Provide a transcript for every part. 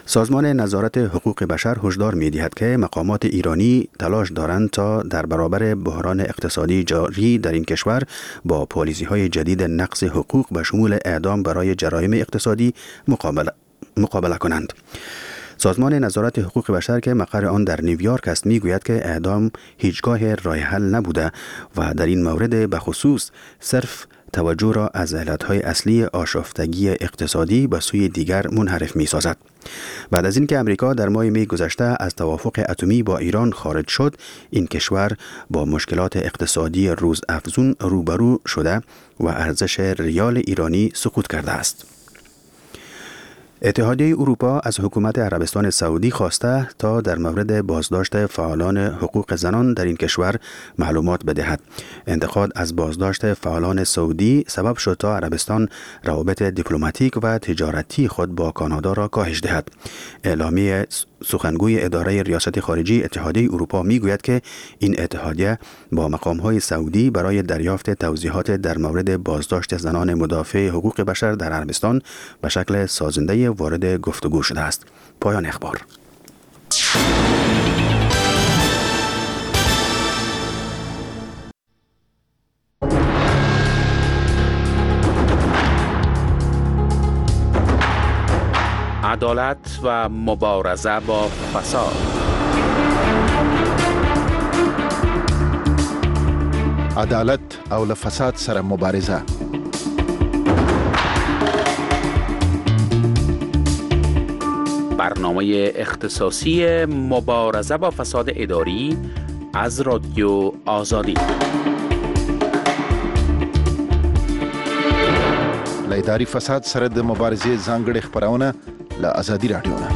سازمان نظارت حقوق بشر هشدار می‌دهد که مقامات ایرانی تلاش دارند تا در برابر بحران اقتصادی جاری در این کشور با پالیسی‌های جدید نقض حقوق به شمول اعدام برای جرایم اقتصادی مقابله کنند. سازمان نظارت حقوق بشر که مقر آن در نیویورک است میگوید که اعدام هیچگاه راه حل نبوده و در این مورد به خصوص صرف توجه را از علتهای اصلی آشفتگی اقتصادی به سوی دیگر منحرف می سازد. بعد از اینکه امریکا در ماه می گذشته از توافق اتمی با ایران خارج شد، این کشور با مشکلات اقتصادی روزافزون روبرو شده و ارزش ریال ایرانی سقوط کرده است. اتحادیه اروپا از حکومت عربستان سعودی خواسته تا در مورد بازداشت فعالان حقوق زنان در این کشور معلومات بدهد. انتقاد از بازداشت فعالان سعودی سبب شد تا عربستان روابط دیپلماتیک و تجارتی خود با کانادا را کاهش دهد. اعلامیه سخنگوی اداره ریاست خارجی اتحادیه اروپا میگوید که این اتحادیه با مقام‌های سعودی برای دریافت توضیحات در مورد بازداشت زنان مدافع حقوق بشر در عربستان به شکل سازنده وارد گفتگو شده است. پایان اخبار. عدالت و مبارزه با فساد. عدالت او له فساد سره مبارزه. برنامه اختصاصی مبارزه با فساد اداری از رادیو آزادی. له اداري فساد سره د مبارزې ځانګړې خبرونه له آزادي رادیو نه.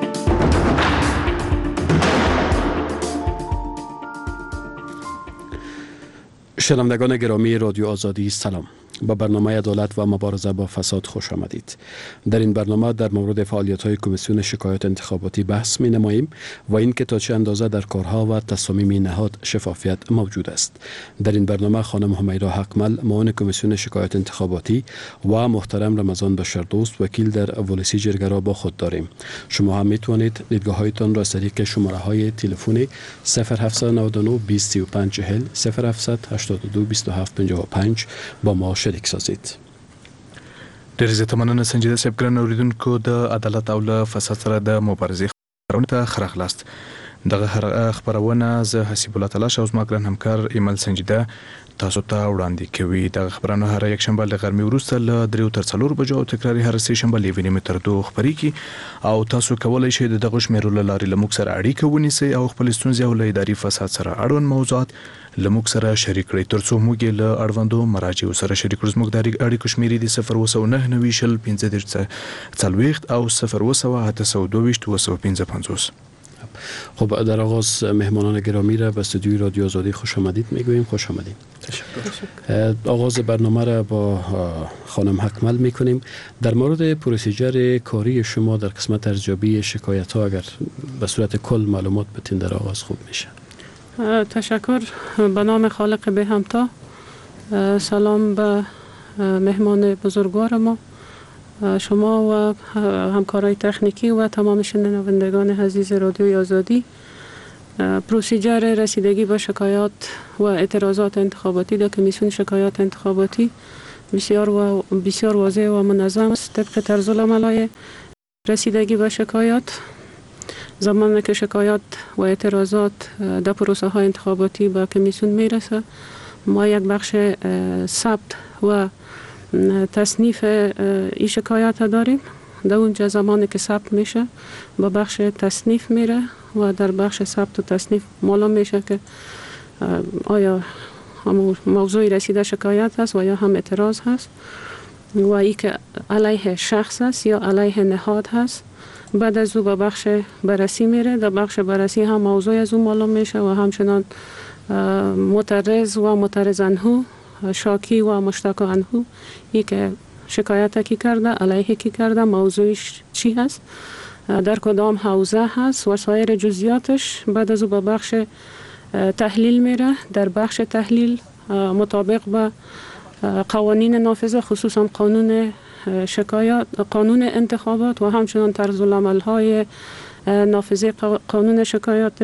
شنوندگان گرامی رادیو آزادی سلام. با برنامه عدالت و مبارزه با فساد خوش آمدید. در این برنامه در مورد فعالیت‌های کمیسیون شکایات انتخاباتی بحث می‌نماییم و اینکه تا چه اندازه در کارها و تصامیم نهاد شفافیت موجود است. در این برنامه خانم همیرا حقمل معاون کمیسیون شکایات انتخاباتی و محترم رمضان بشردوست وکیل در ولسی جرگه را با خود داریم. شما هم می‌توانید دیدگاه‌هایتان را از طریق شماره‌های تلفنی 0799 235 40 0782 27 55 با ما شریک سازید. ډېر زیاته مننه سنجیده صاحب. ګران اوریدونکو، د عدالت او له فساد سره د مبارزې خبرونه ته ښه راغلاست. دغه خبرونه زه حسیب الله تلاش او زما ګران همکار ایمل سنجیده تاسو ته وړاندې کوي. دغه خبرونه هر یک شنبه له غرمې وروسته له 3 تر 4 بجو او تکراري هر سه شنبه له 1 تر 2 خبريږي او تاسو کولای شئ دغه شمیرو له لارې له موږ سره اړیکه ونیسئ او خپل ستونزې او له اداري فساد سره اړوند موضوعات له موږ سره شریک کړئ ترڅو موږ له اړوندو مراجعو سره شریک کړو. زموږ د اړیکو شمیرې دي 029901540 او 02822 خب در آغاز مهمانان گرامی را به استودیوی رادیو آزادی خوش آمدید میگوییم. خوش آمدید. تشکر. آغاز برنامه را با خانم حقمل میکنیم. در مورد پروسیجر کاری شما در قسمت ارزیابی شکایت ها اگر به صورت کل معلومات بتین در آغاز خوب میشه. تشکر. به نام خالق به همتا. سلام به مهمان بزرگوار ما، شما و همکارای تکنیکی و تمام شنوندگان عزیز رادیوی آزادی. پروسیجر رسیدگی به شکایات و اعتراضات انتخاباتی در کمیسیون شکایات انتخاباتی بسیار واضح و منظم است. طبق طرز العمل رسیدگی به شکایات، زمانی که شکایات و اعتراضات در پروسه های انتخاباتی به کمیسیون میرسه، ما یک بخش ثبت و تصنیف این شکایات داریم. در اونجا زمانی که ثبت میشه با بخش تصنیف میره و در بخش ثبت و تصنیف معلوم میشه که آیا هم موضوع رسیده شکایت هست و یا هم اعتراض هست و ای که علیه شخص هست یا علیه نهاد هست. بعد از او به بخش بررسی میره. در بخش بررسی هم موضوع از اون معلوم میشه و همچنان معترض و معترض عنه، شاکی و مشتاق عنه، ای که شکایت کی کرده، علیه کی کرده، موضوعش چی هست، در کدام حوزه هست و سایر جزئیاتش. بعد از او به بخش تحلیل میره. در بخش تحلیل مطابق با قوانین نافذه، خصوصا قانون شکایات قانون انتخابات و همچنان طرزالعمل‌های نافذه قانون شکایات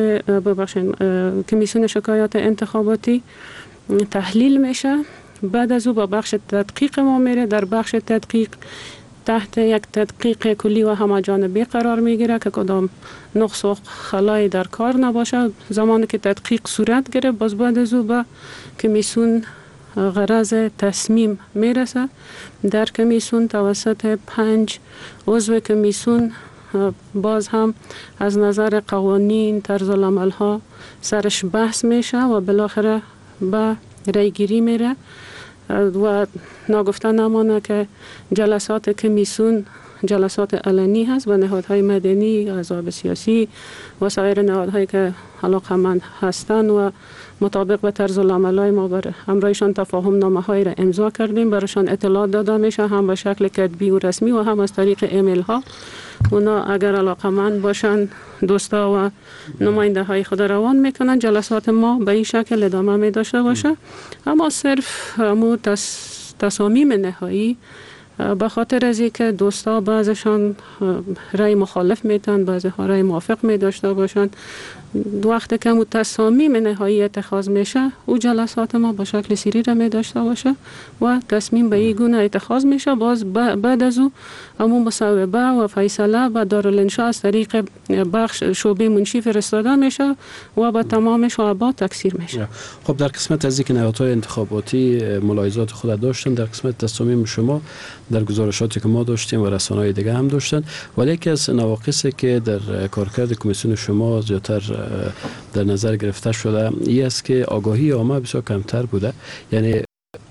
کمیسیون شکایات انتخاباتی تحلیل میشه. بعد از او با بخش تدقیق ما میره. در بخش تدقیق تحت یک تدقیق کلی و همه‌جانبه قرار میگیره که کدام نقص و خلایی در کار نباشه. زمانی که تدقیق صورت گرفت باز بعد از او به کمیسیون غرض تصمیم میرسه. در کمیسیون توسط 5 عضو کمیسیون باز هم از نظر قوانین طرزالعمل ها سرش بحث میشه و بالاخره به رای گیری میره. و ناگفته نمانه که جلسات کمیسیون جلسات علنی هست و نهادهای مدنی، احزاب سیاسی و سایر نهادهایی که علاقه‌مند هستند و مطابق به طرزالعمل‌های ما بر همراهشان تفاهم نامه‌هایی را امضا کردیم، برایشان اطلاع داده میشه، هم به شکل کتبی و رسمی و هم از طریق ایمیل ها. اونا اگر علاقه‌مند باشن دوستا و نماینده های خود روان میکنن. جلسات ما به این شکل ادامه می داشته باشه، اما صرف تصامیم نهایی به خاطر از اینکه دوستا بعضشان رای مخالف میتن، بعضی ها رای موافق می داشته باشن، وقتی که تصامیم نهایی اتخاذ میشه او جلسات ما به شکل سری را می داشته باشه و تصمیم به این گونه اتخاذ میشه. باز بعد از او همون مصوبه و فیصله به دارالانشاء از طریق بخش شعبه منشی فرستاده میشه و به تمام شعبات تکثیر میشه. خب در قسمت از اینکه نهادهای انتخاباتی ملاحظات خود داشتن، در قسمت تصامیم شما در گزارشاتی که ما داشتیم و رسانه‌های دیگه هم داشتن، ولی یکی از نواقصی که در کارکرد کمیسیون شما زیادتر در نظر گرفته شده این است که آگاهی عامه بسیار کمتر بوده. یعنی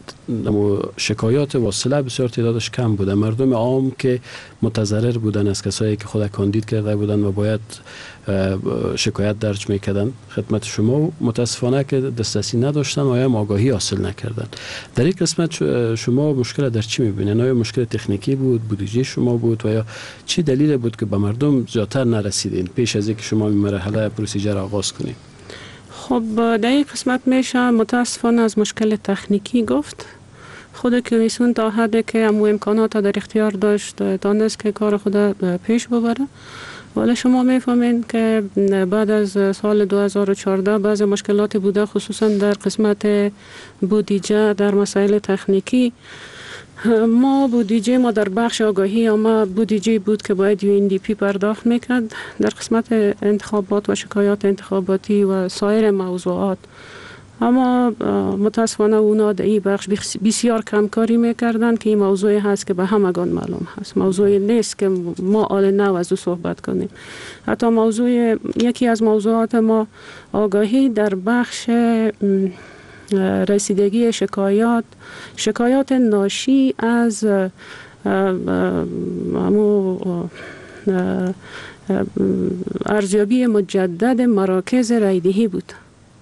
شکایات واصله بسیار تعدادش کم بوده. مردم عام که متضرر بودن از کسایی که خود کاندید کرده بودن و باید شکایت درج میکردن خدمت شما، متاسفانه که دسترسی نداشتن و هم آگاهی حاصل نکردن. در این قسمت شما مشکل در چی میبینید؟ آیا مشکل تکنیکی بود، بودجه شما بود و یا چی دلیل بود که به مردم زیادتر نرسیدین پیش از اینکه شما این مرحله پروسیجر آغاز کنید؟ خب در این قسمت میشه متاسفانه از مشکل تکنیکی گفت. خود کمیسیون تا حدی که امو امکانات در اختیار داشت تانست که کار خود پیش ببره، ولی شما میفهمین که بعد از سال 2014 بعضی مشکلات بوده، خصوصا در قسمت بودجه در مسائل تکنیکی. ما بودجه ما در بخش آگاهی اما بودجه بود که باید UNDP پرداخت میکرد در قسمت انتخابات و شکایات انتخاباتی و سایر موضوعات، اما متاسفانه اونا در این بخش بسیار کمکاری میکردن که این موضوعی هست که به همگان معلوم هست، موضوعی نیست که ما آل نو از او صحبت کنیم. حتی یکی از موضوعات ما آگاهی در بخش رسیدگی شکایات ناشی از ارزیابی مجدد مراکز رایدهی بود.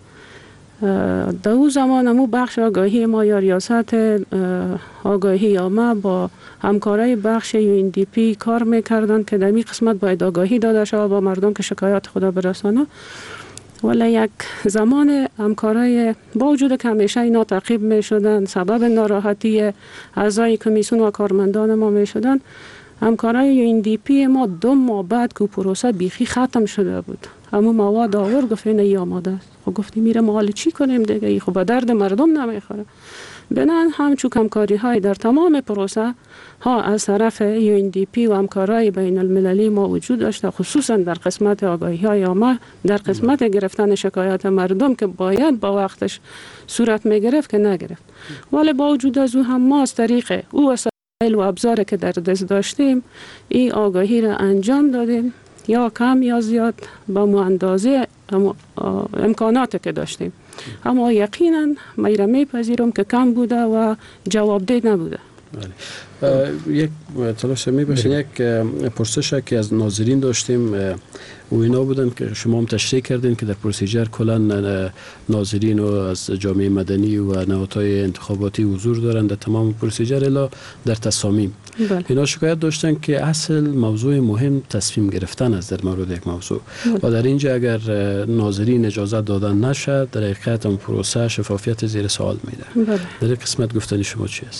در او زمان همو بخش آگاهی ما یا ریاست آگاهی عامه با همکارای بخش UNDP کار میکردن که در این قسمت باید آگاهی داده شود با مردم که شکایات خدا برسانه، ولی یک زمان همکارای با وجود که همیشه اینا تعقیب می شدن، سبب ناراحتی اعضای کمیسیون و کارمندان ما می شدن، همکارای UNDP ما 2 ماه بعد که پروسه بیخی ختم شده بود همون مواد آورد گفت این آماده است. خب گفتیم میره ما حالا چی کنیم دیگه، خب به درد مردم نمیخوره. بنان همچون همکاری های در تمام پروسه ها از طرف UNDP و همکارای بین المللی ما وجود داشته، خصوصا در قسمت آگاهی های عامه، در قسمت گرفتن شکایات مردم که باید با وقتش صورت میگرفت که نگرفت. ولی با وجود از او هم ما از طریق او وسایل و ابزاری که در دست داشتیم این آگاهی را انجام دادیم، یا کم یا زیاد با اندازه امکاناتی که داشتیم. اما یقینا من میپذیرم که کم بوده و جوابده نبوده. یک تلاش میباشین یک پرسش که از ناظرین داشتیم و اینا بودن که شما هم تشریح کردین که در پروسیجر کلا ناظرین و از جامعه مدنی و نهادهای انتخاباتی حضور دارن در تمام پروسیجر الا در تصامیم. بله. اینا شکایت داشتن که اصل موضوع مهم تصمیم گرفتن است در مورد یک موضوع. بله. و در اینجا اگر ناظرین اجازه دادن نشد در حقیقت اون پروسه شفافیت زیر سوال میره. بله. در این قسمت گفتنی شما چی است؟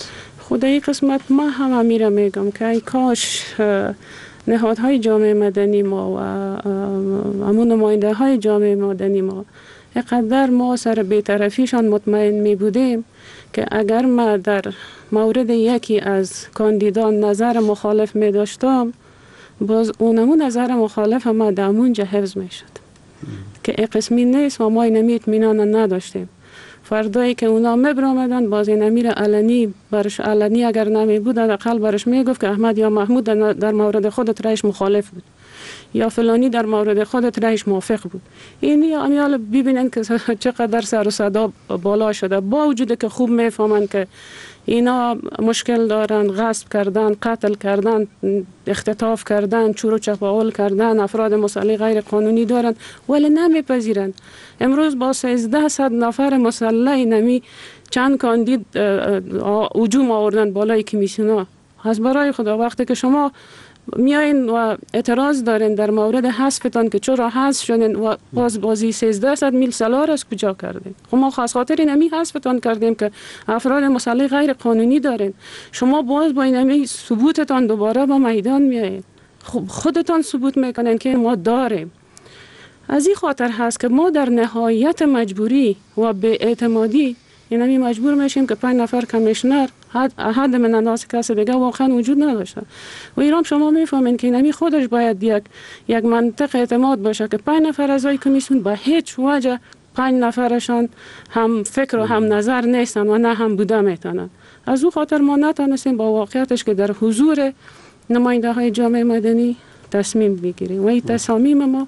خود این قسمت ما هم امیره میگم که ای کاش نهادهای جامعه مدنی ما و همون نماینده های جامعه مدنی ما اقدر ما سر بی‌طرفیشان مطمئن می بودیم که اگر ما در مورد یکی از کاندیدان نظر مخالف می داشتم باز اونمون نظر مخالف ما در اونجا حفظ می شد که این قسمی نیست و ما اینمی اطمینان نداشتیم. فردایی که اونا میبرامدن باز این امیر علنی برش علنی اگر نمی بود اقل برش میگفت که احمد یا محمود در مورد خودت رئیس مخالف بود یا فلانی در مورد خودت رئیس موافق بود. این امیال ببینن که چقدر سر و صدا بالا شده با وجود که خوب میفهمن که اینا مشکل دارن، غصب کردن، قتل کردن، اختطاف کردن، چور و چپاول کردن، افراد مسلح غیر قانونی دارن ولی نمیپذیرن. امروز با 1300 نفر مسلح نمی چند کاندید هجوم آوردن بالای کمیسیونا. از برای خدا وقتی که شما میاین و اعتراض دارین در مورد حذفتان که چرا حذف شدین و بازی 1300 میل سالار از کجا کردین؟ خب ما خاص خاطر اینمی حذفتان کردیم که افراد مسلح غیر قانونی دارین. شما باز با اینمی ثبوتتان دوباره با میدان میایین. خب خودتان ثبوت میکنین که ما داریم. از این خاطر هست که ما در نهایت مجبوری و به اعتمادی اینمی مجبور میشیم که 5 نفر کمیشنر حد من انداز کسی دیگه واقعا وجود نداشته. و ایران شما میفهمین که اینمی خودش باید یک منطق اعتماد باشه که 5 نفر اعضای کمیسیون به هیچ وجه 5 نفرشان هم فکر و هم نظر نیستن و نه هم بوده میتونن. از او خاطر ما نتونستیم با واقعیتش که در حضور نماینده های جامعه مدنی تصمیم بگیریم و این تصامیم ما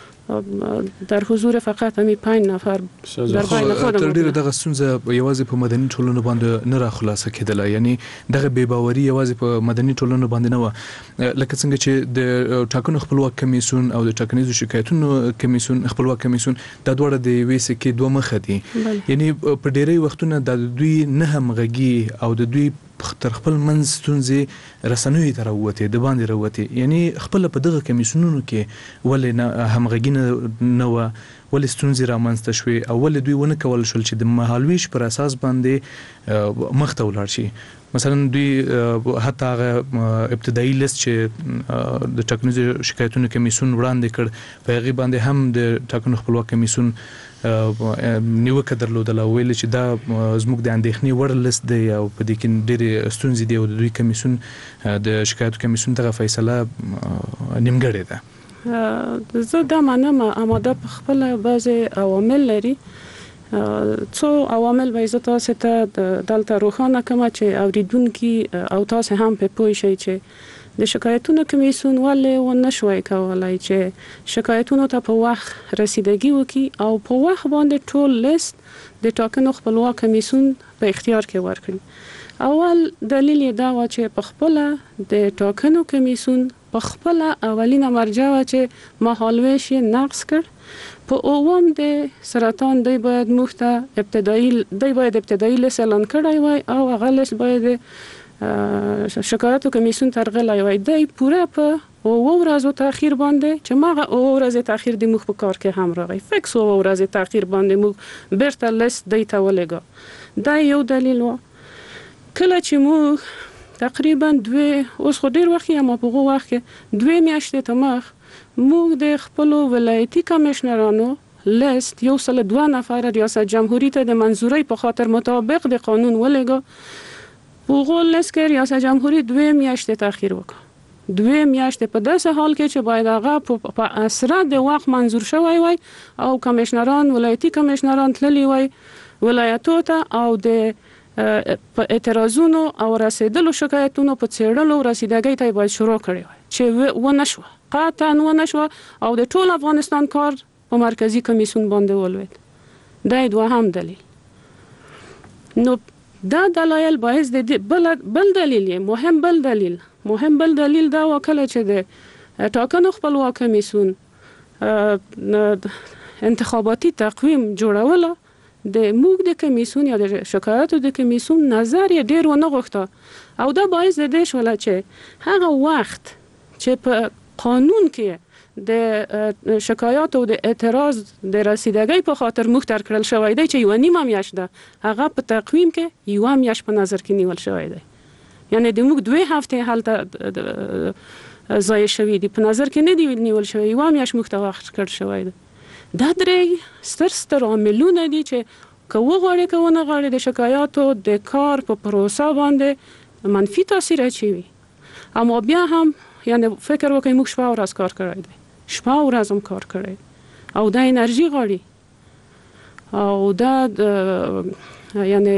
در حضور فقط همي 5 نفر در بین خودمون. تر ډیره دغه ستونزه یوازې په مدني ټولنو باندې نه را خلاصه کېدله، یعنی دغه بې باوري یوازې په مدني ټولنو باندې نه و، لکه څنګه چې د ټاکنو خپلواک کمیسیون او د ټاکنیزو شکایتونو کمیسیون خپلواک کمیسیون د دوړه د یوې سکې دوه مخه دي. یعنی په ډیری وختونه د دوی نه همغږي او د دوی تر خپل منځ ستونزې رسنیو ته راووتې د باندې راووتې، یعنی خپل په دغه کمیسیونونو کې ولې همغږي نه و، ولې ستونزې رامنځته شوې او ولې دوی ونه کول شول چې د مهالویش پر اساس باندې مخ ته ولاړ شي. مثلا دوی حتی هغه ابتدایي لیست چې د ټاکنیزو شکایتونو کمیسیون وړاندې کړ په هغې باندې هم د ټاکنو خپلواک کمیسیون نیوکه درلودله، ویل چې دا زموږ د اندېښنې وړ لیست دی او په دې کې ډېرې ستونزې دي او د دوی کمیسیون د شکایتو کمیسیون دغه فیصله نیمګړې ده. زه دا منم آماده په خپله بعضې عوامل لري. څو عوامل به زه تاسې ته دلته روښانه کړم چې اورېدونکي او تاسې هم پرې پوه شئ چې د شکایتونو کمیسیون ولې ونه شوی کولی چې شکایتونو ته په وخت رسیدګي وکړي او په وخت باندې ټول لیست د ټاکنو خپلواک کمیسیون په اختیار کې ورکړي. اول دلیل یې دا و چې په خپله د ټاکنو کمیسیون په خپله اولینه مرجع و چې مهالویش یې نقص کړ. په اووم د سرطان دی باید موږ ته ابتدایي لیست اعلان کړی وای او هغه لیست باید شکایتو کمیسیون ترغلی وای. دی پوره په 7 ورځو تاخیر باندې چې ماغه 7 ورځې تاخیر دی موږ په کار کې هم راغی فکس 7 ورځې تاخیر باندې موږ بیرته لیست دی ته ولېږه. دا یو دلیل و. کله چې موږ تقریبا اوس خو ډېر وخت یا ما په هغه وخت کې 2 میاشتې ته مخ موږ د خپلو ولایتي کمیشنرانو لیست 102 نفر ریاست جمهوری ته د منظورۍ په خاطر مطابق د قانون ولېږه. په هغه لیست کې ریاست جمهوری 2 میاشتې تاخیر وکړ. 2 میاشتې په داسې حال کې چې باید هغه په اسرع د وخت منظور شوی وای او کمیشنران ولایتي کمیشنران تللی وای ولایتو ته او د په اعتراضونو او رسیدلو شکایتونو په څېړلو رسیدګۍ ته باید شروع کړی وای چې ونه شوه، قطعا ونه شوه او د ټول افغانستان کار په مرکزی کمیسیون باندې ولوید. دا دوهم دلیل. نو دا دلایل باعث د بل دلیل مهم بل دلیل دا وکړه چې د ټاکنو خپلواک کمیسیون انتخاباتي تقویم جوړوله. د موږ د کمیسیون یا د شکایتو د کمیسیون نظر یې ډېر ونه غوښته او دا باعث د دې شوله چې هغه وخت چې په قانون کې د شکایات او د اعتراض د رسیدګۍ په خاطر مختر کړل شوی دی چې 1.5 میاشت ده، هغه په تقویم کې 1 میاشت په نظر کې نیول شوی دی. یعنی د موږ 2 هفته هلته ضایع شوي دي په نظر کې نه دی نیول شوی یو میاشت موږ ته وخت کړ شوی دی. دا درې ستر عاملونه دي چې که وغواړي که ونه غواړي د شکایاتو د کار په پروسه باندې منفي تاثیر اچوي. اما بیا هم یعنی فکر وکړئ موږ شپه ورځ کار کړی دی، شپه ورځ هم کار کړی او دا انرژي غواړي او دا یعنی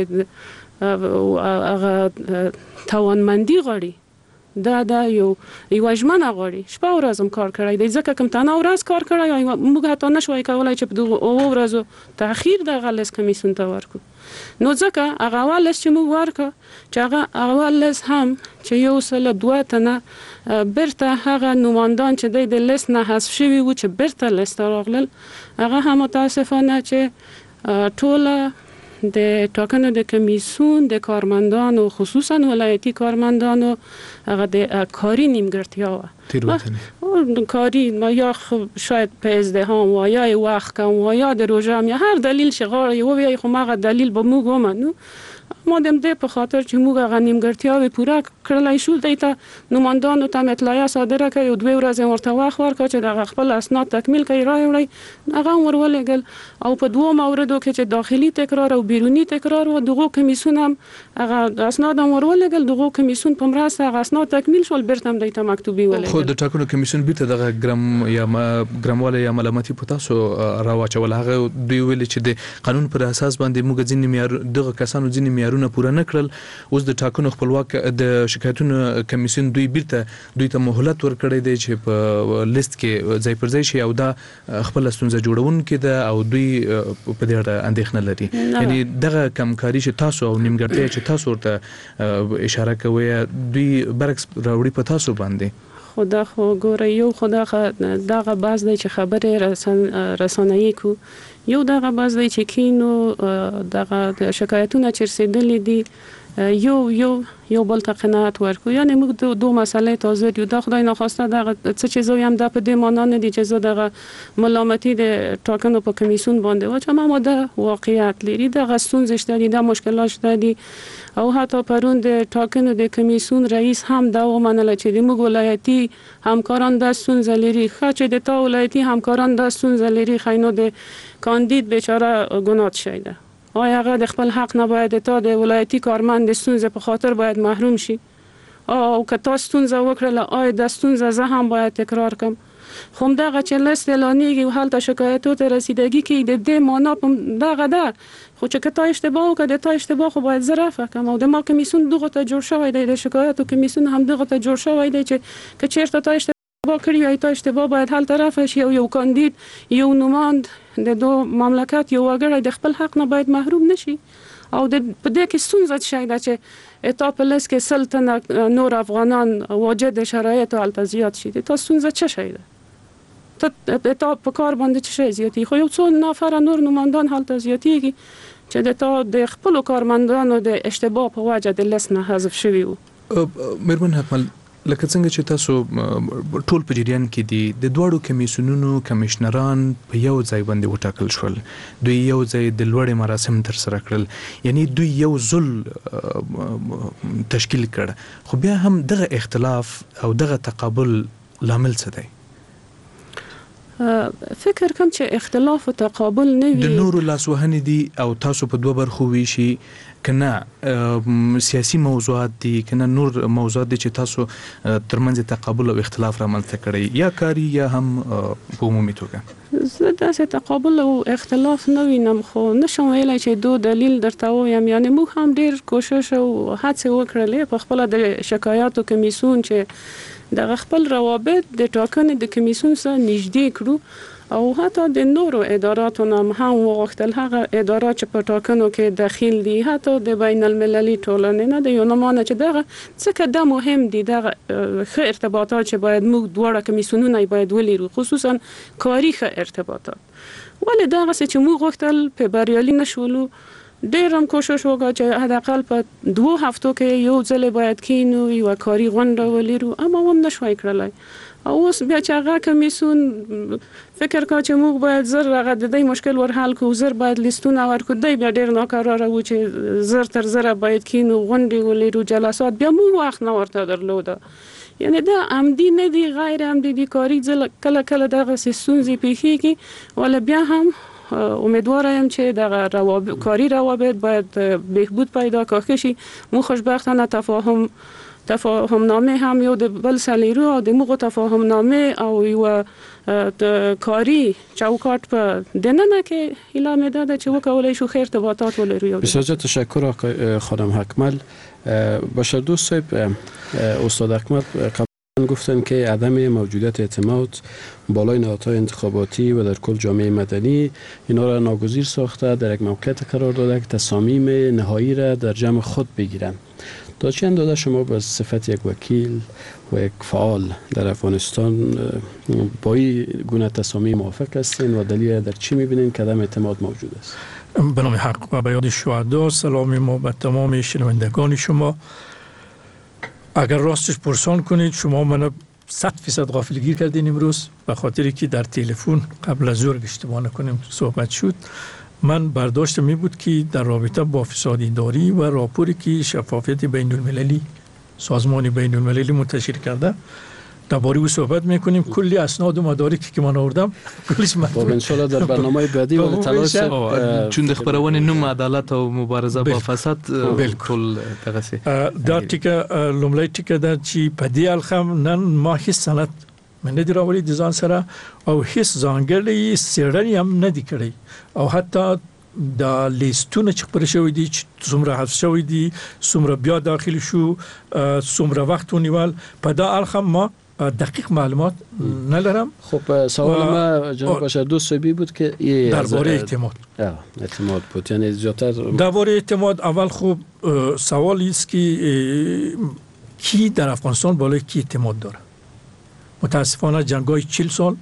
هغه توانمندي غواړي، دا یو ژمنه غواړي. شپه ورځ هم کار کړی دی ځکه کوم تنه ورځ کار کړی موږ حتی نشوای کولای چې په دغه ورځو تاخير د غلس کمیسیون ته ورکو. نو ځکه هغه ولس چې موږ ورکو چې هغه ولس هم چې یو سل 2 تنه برته هغه نوماندان چې د لیست نه حذف شوي و چې برته لیست راغلل هغه هم متاسفانه چې ټوله د ټاکنو د کمیسیون د کارمندانو خصوصا ولایتي کارمندانو هغه د کاری نیمګړتیا کاری یا شاید په ازدحام و یا وخت کم و یا د روزه یا هر دلیل شغال یو وی خو ماغه دلیل به موږ ومنو ما دم دې په خاطر چې موږ هغه نیمګړتیاوې پوره کړلای شو دیته نوماندانو ته اطلاع صادره کړي او 2 ورځې ورته وخت ورکړ چې د خپل اسناد تکمیل کړي راوړي هغه ورولېګل او په 2 موردو کې چې داخلي تکرار او بیرونی تکرار و دغه کمیسیون هم هغه اسناد ورولېګل دغه کمیسیون په مرسته هغه اسناد تکمیل شول برته هم دیته مکتوبي ولېګل. خو د ټاکنو کمیسیون بیت دغه ګرامواله یا ملامتي پتاسو راوچول هغه دوی ویل چې د قانون پر اساس باندې موږ ځینې معیار دغه کسانو ځینې معیارونه پوره نه کړل. اوس د ټاکنو خپلواک د شکایتونو کمیسیون دوی ته مهلت ورکړی دی چې په لیست کې ځای پر ځای شي او دا خپل ستونزه جوړونکې ده او دوی په دې اړه اندېښنه لري. یعنی دغه کمکاري چې تاسو او نیمګړتیا چې تاسو ورته اشاره کوي دوی برعکس راوړي په تاسو باندې. خدا خو ګوره یو خدا دغه باز دی چې خبره رسانه‌ای کو یو دغه باز دی چې کینو دغه شکایتونه چې رسیدلې دي یو بل ته قناعت ورکو. یعنی موږ 2 مسئله تازه یو د خدای ناخواسته دغه څه چې زو هم د په دې معنا نه دي چې زو دغه ملامتي د ټاکنو په کمیسیون باندې و چې ما د واقعیت لري دغه ستونزې شته دي د مشکلات شته دي او حتی پرون د ټاکنو د کمیسیون رئیس هم دا ومنله چې د موږ ولایتي همکاران د ستونزې لري چې د تا ولایتي همکاران د ستونزې لري خاینو د کاندید بیچاره ګناه شي ده آیا هغه د خپل حق نه باید تا د ولایتي کارمند د ستونزې په خاطر باید محروم شي او که تا ستونزه وکړله آیا د ستونزه زه هم باید تکرار کم. خو دغه چې لیست اعلانیږي او هلته شکایتو ته رسیدګي کوي د دې معنا دغه ده خو چې که تا اشتباه وکړه د تا اشتباه خو باید زه رفع کړم او د ما کمیسیون دغه ته جوړ شوی دی د شکایتو کمیسیون هم دغه ته جوړ شوی دی چې که چیرته تا اشتباه کړی وي تا اشتباه باید هلته رفع شي او یو کاندید یو نوماند د 2 مملکت یو وګړی د خپل حق نه باید محروم نشي او د په دې کې ستونزه شي دا چې اتاپ لیست کې سلطنه نور افغانان واجد شرایط او الته زیات شي تا ستونزه چه شي ده ته په کار باندې څه شي زیاتی خو یو څو نفر نور نوماندان هلته زیاتیږي چې د تا د خپل کارمندانو د اشتباه په وجه د لیست نه حذف شوی وو. مېرمن حکمل لکه څنګه چې تاسو ټول په جریان کې دي د دوړو کمیسیونونو کمشنران په یو ځای باندې وټاکل شول دوی یو ځای د لوړې مراسم تر سره کړل یعنی دوی یو ځل تشکیل کړ خو بیا هم دغه اختلاف او دغه تقابل لامل څه دی؟ فکر کوم چې اختلاف او تقابل نه وي د نورو لاسوهنې دي او تاسو په 2 برخو ویشي کنه سیاسي موضوعات دي کنه نور موضوعات دي چې تاسو ترمنځ تقابل او اختلاف رامنځته کړی یا کاری یا هم په عمومي توګه زه داسې تقابل او اختلاف نه وینم خو نشم ویلای چې 2 دلیل درته وایم یعنی موږ هم ډیر کوشش او هڅه وکړلې په خپل د شکایاتو کمیسیون چې د خپل روابط د ټاکنې د کمیسیون سره نږدې کړو او حتی د نورو اداراتو هم وغوښتل هغه ادارات چې په ټاکنو کې داخل دي حتی د بین المللي ټولنې نه د یو نمونه چې دغه څه دا مهم دي دغه ښه ارتباطات چې باید موږ دواړه کمیسیونونه باید ولرو خصوصا کاری ښه ارتباطات ولې دغه څه چې موږ غوښتل په بریالي نشولو ډیر هم کوشش وکړ چې حداقل په 2 هفتو کې یو ځل باید کینو یو کاری غونډه ولرو اما هم نشوي کړلای اوس بیا چې هغه کمیسیون فکر کا چې موږ باید زر هغه د دې مشکل ور حل کو زر باید لیستونه ورکو دی بیا ډیر ناکاره و چې زر تر زر باید کینو غونډې ولرو جلسات بیا مو وخت نه ورته درلوده یعنی دا عمدی نه دی غیر عمدی بیکاری کله کله دغه سیستونزي پیښیږي ولا بیا هم امیدوارم چې دغه کاری روابط باید بهبود پیدا کړي مو خوشبختانه تفاهم نامه هم یو د بل سلیرو او د موږ تفاهم نامه او یو کاری چوکاټ په دننه کې اعلان داده چې وکولای شو خیر ارتباطات ولرو. بسیار تشکر آقای خانم اکمل. بشردوست صاحب، استاد اکمل قبلا گفتن که عدم موجودیت اعتماد بالای نهادهای انتخاباتی و در کل جامعه مدنی اینا را ناگزیر ساخته در یک موقعیت قرار داده که تصامیم نهایی را در جمع خود بگیرن. تا چه اندازه شما به صفت یک وکیل و یک فعال در افغانستان با این گونه تصامیم موافق هستین و دلیل در چی میبینین که عدم اعتماد موجود است؟ به نام حق و به یاد شهدا، سلام ما به تمام شنوندگان شما. اگر راستش پرسان کنید شما منو 100% غافلگیر کردین امروز، به خاطری که در تلفن قبل از ظهر اشتباه نکنیم صحبت شد. من برداشتم می بود که در رابطه با فساد اداری و راپوری که شفافیت بین المللی سازمان بین المللی منتشر کرده درباره او صحبت میکنیم. کلی اسناد و مدارکی که من آوردم کلیش خب ان شاء الله در برنامه بعدی و تلاش چون د خبرونه نوم عدالت او مبارزه با فساد بالکل تغسی دا ټیکه لومړی ټیکه دا چې په دې الخم نن ما هیڅ سند من ندی راوړی د ځان سره او هیڅ ځانګړی څېړنې هم ندی کړی او حتی دا لیستونه چې خبر شوی دي چې څومره حذف شوی دي څومره بیا داخل شو څومره وخت ونیول په دا الخم ما دقیق معلومات ندارم. خب سوال ما جناب بشردوست صاحبی بود که درباره اعتماد بود، یعنی زیادتر درباره اعتماد. اول خب سوالی است که کی در افغانستان بالای کی اعتماد داره. متاسفانه جنگ‌های 40 سال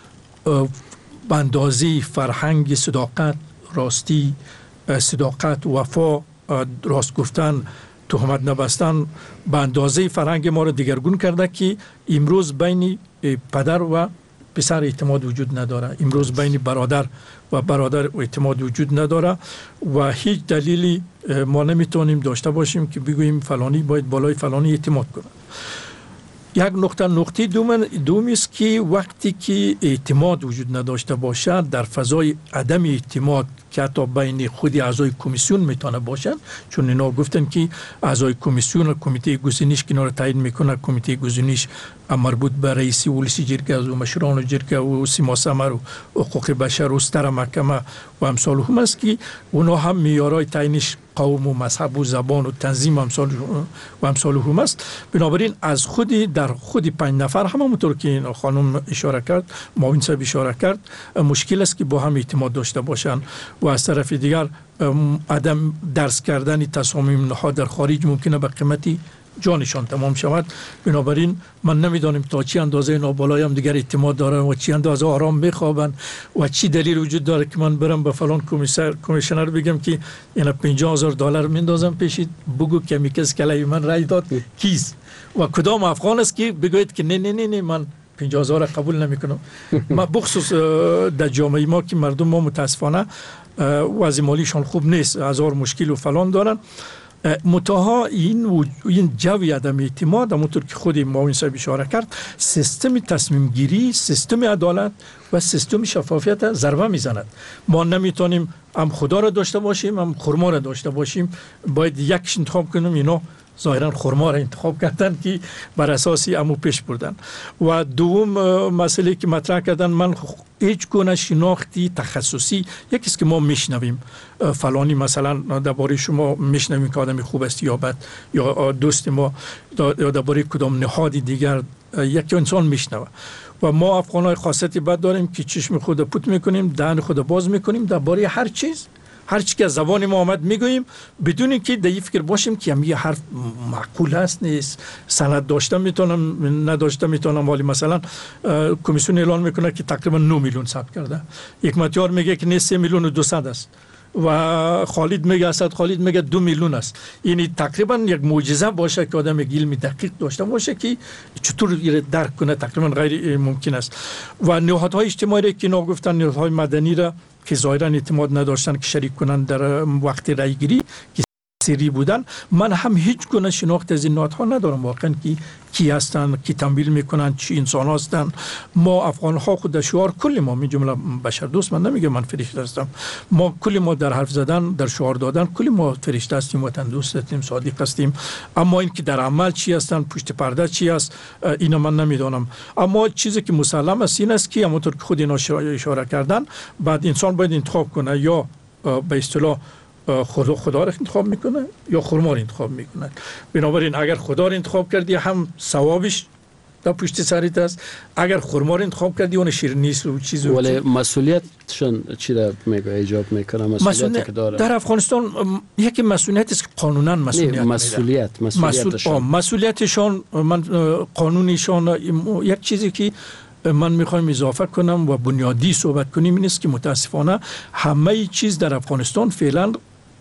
به اندازه فرهنگ صداقت، راستی، صداقت، وفا، راست گفتن، تهمت نبستن به اندازه فرهنگ ما را دگرگون کرده که امروز بین پدر و پسر اعتماد وجود نداره، امروز بین برادر و برادر اعتماد وجود نداره و هیچ دلیلی ما نمیتونیم داشته باشیم که بگوییم فلانی باید بالای فلانی اعتماد کنه. یک نقطه دومی است که وقتی که اعتماد وجود نداشته باشد در فضای عدم اعتماد که حتی بین خود اعضای کمیسیون میتونه باشن، چون اینا گفتن که اعضای کمیسیون و کمیته گزینش که اینا رو تعیین میکنه، کمیته گزینش مربوط به رئیس ولسی جرگه و مشران جرگه و سیما سمر و حقوق بشر و ستر محکمه و امثال هم است که اونا هم معیارهای تعیینش قوم و مذهب و زبان و تنظیم و امثال هم است. بنابراین از در خود 5 نفر همونطور که خانم اشاره کرد، معاون صاحب اشاره کرد، مشکل است که با هم اعتماد داشته باشند و از طرف دیگر عدم درس کردن تصامیم نهاد در خارج ممکنه به قیمتی جانشان تمام شود. بنابراین من نمیدانم تا چی اندازه اینا بالای هم دیگر اعتماد دارن و چی اندازه آرام بخوابن و چی دلیل وجود داره که من برم به فلان کمیشنر بگم که اینا $50,000 میندازم پیشید بگو که میکس کلای من رای داد کیست و کدام افغان است که بگوید که نه من 50,000 قبول نمیکنم. ما بخصوص در جامعه ما که مردم ما متاسفانه وضع مالیشان خوب نیست، هزار مشکل و فلان دارن. متاها این جوی عدم اعتماد همونطور که خود معاون صاحب اشاره کرد، سیستم تصمیم گیری، سیستم عدالت و سیستم شفافیت ضربه میزند. ما نمیتونیم هم خدا را داشته باشیم هم خرما را داشته باشیم، باید یکش انتخاب کنیم. اینا ظاهرا خرما را انتخاب کردن که بر اساسی امو پیش بردن. و دوم مسئله که مطرح کردن، من هیچ گونه شناختی تخصصی یکیست که ما میشنویم فلانی مثلا درباره شما میشنویم که آدم خوب است یا بد یا دوست ما یا درباره کدام نهادی دیگر یک انسان میشنوه و ما افغانای خاصیتی بد داریم که چشم خود پوت میکنیم، دهن خود باز میکنیم درباره هر چیز، هر چی که از زبان ما آمد میگوییم بدون اینکه در این فکر باشیم که هم یه حرف معقول است نیست، سند داشته میتونم نداشته میتونم. ولی مثلا کمیسیون اعلان میکنه که تقریبا 9 میلیون ثبت کرده، یک متیار میگه که نه 3,200,000 است. و خالد میگه اسد خالد میگه 2 میلیون است. یعنی تقریبا یک معجزه باشه که آدم علم دقیق داشته باشه که چطور درک کنه، تقریبا غیر ممکن است. و نهادهای اجتماعی که گفتن نهادهای مدنی را که ظاهرا اعتماد نداشتن که شریک کنن در وقت رای گیری که سری بودن، من هم هیچ گونه شناخت از این نهادها ندارم واقعا که کی هستن، کی تمویل میکنن، چی انسان هستن. ما افغان ها خود در شعار کل ما، می جمله بشر دوست، من نمیگم من فرشته هستم، ما کل ما در حرف زدن، در شعار دادن کل ما فرشته هستیم، وطن دوست هستیم، صادق هستیم. اما این که در عمل چی هستن، پشت پرده چی است، اینا من نمیدونم. اما چیزی که مسلم است این است که همونطور که خود اینا اشاره کردن، بعد انسان باید انتخاب کنه، یا به اصطلاح خدا را انتخاب میکنه یا خرما را انتخاب میکنه. بنابراین اگر خدا را انتخاب کردی هم ثوابش در پشت سرت است، اگر خرما را انتخاب کردی اون شیرینی است و چیزی. ولی مسئولیتشون چی را میگه ایجاب میکنه؟ مسئولیتی که داره در افغانستان یکی مسئولیت است که قانونا مسئولیتشان، من قانونیشان یک چیزی که من میخوایم اضافه کنم و بنیادی صحبت کنیم این است که متاسفانه همه چیز در افغانستان فعلا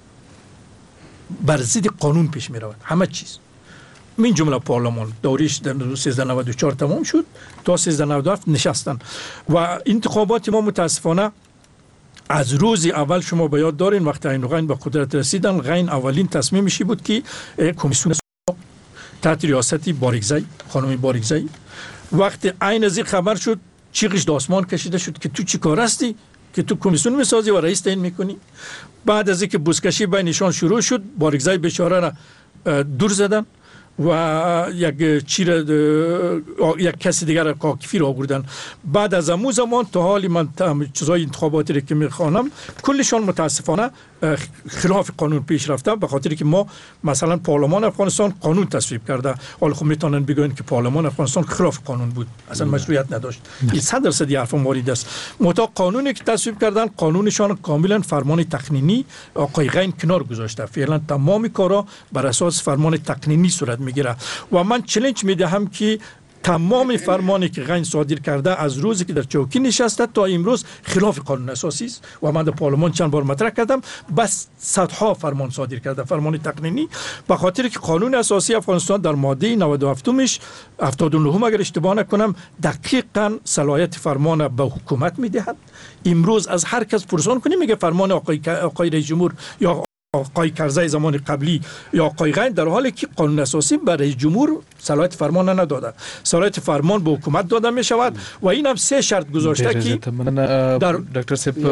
بر ضد قانون پیش می رود. همه چیز، من جمله پارلمان دوریش در 1394 تمام شد تا 1397 نشستن و انتخابات ما متاسفانه از روز اول شما به یاد دارین وقتی عین غین به قدرت رسیدن، غین اولین تصمیمشی بود که کمیسیون تحت ریاست باریکزی، خانم باریکزی، وقتی عین از این خبر شد چیغش به آسمان کشیده شد که تو چی کار هستی که تو کمیسیون میسازی و رئیس تعیین میکنی. بعد از اینکه بوسکشی بینشان شروع شد، باریکزی بیچاره را دور زدن و یک کسی دیگر را کاکفی را آوردن. بعد از امو زمان تا حالی من چیزای انتخاباتی را که میخوانم کلشان متاسفانه خلاف قانون پیش رفته، به خاطر که ما مثلا پارلمان افغانستان قانون تصویب کرده، حالا خب میتونن بگن که پارلمان افغانستان خلاف قانون بود، اصلا مشروعیت نداشت. این 100% حرف وارد است. متا قانونی که تصویب کردن قانونشان کاملا فرمان تقنینی آقای غین کنار گذاشته. فعلا تمام کارا بر اساس فرمان تقنینی صورت میگیره و من چالش میدهم که تمام فرمانی که غین صادر کرده از روزی که در چوکی نشسته تا امروز خلاف قانون اساسی است و من در پارلمان چند بار مطرح کردم، بس صدها فرمان صادر کرده، فرمان تقنینی، به خاطر که قانون اساسی افغانستان در ماده 97 79 اگر اشتباه نکنم دقیقاً صلاحیت فرمان به حکومت میدهد. امروز از هر کس پرسان کنی میگه فرمان آقای رئیس جمهور یا آقای کرزی زمان قبلی یا آقای غین، در حالی که قانون اساسی برای رئیس جمهور صلاحیت فرمان نداده، صلاحیت فرمان به حکومت داده می شود و این هم 3 شرط گذاشته که در دکتر صاحب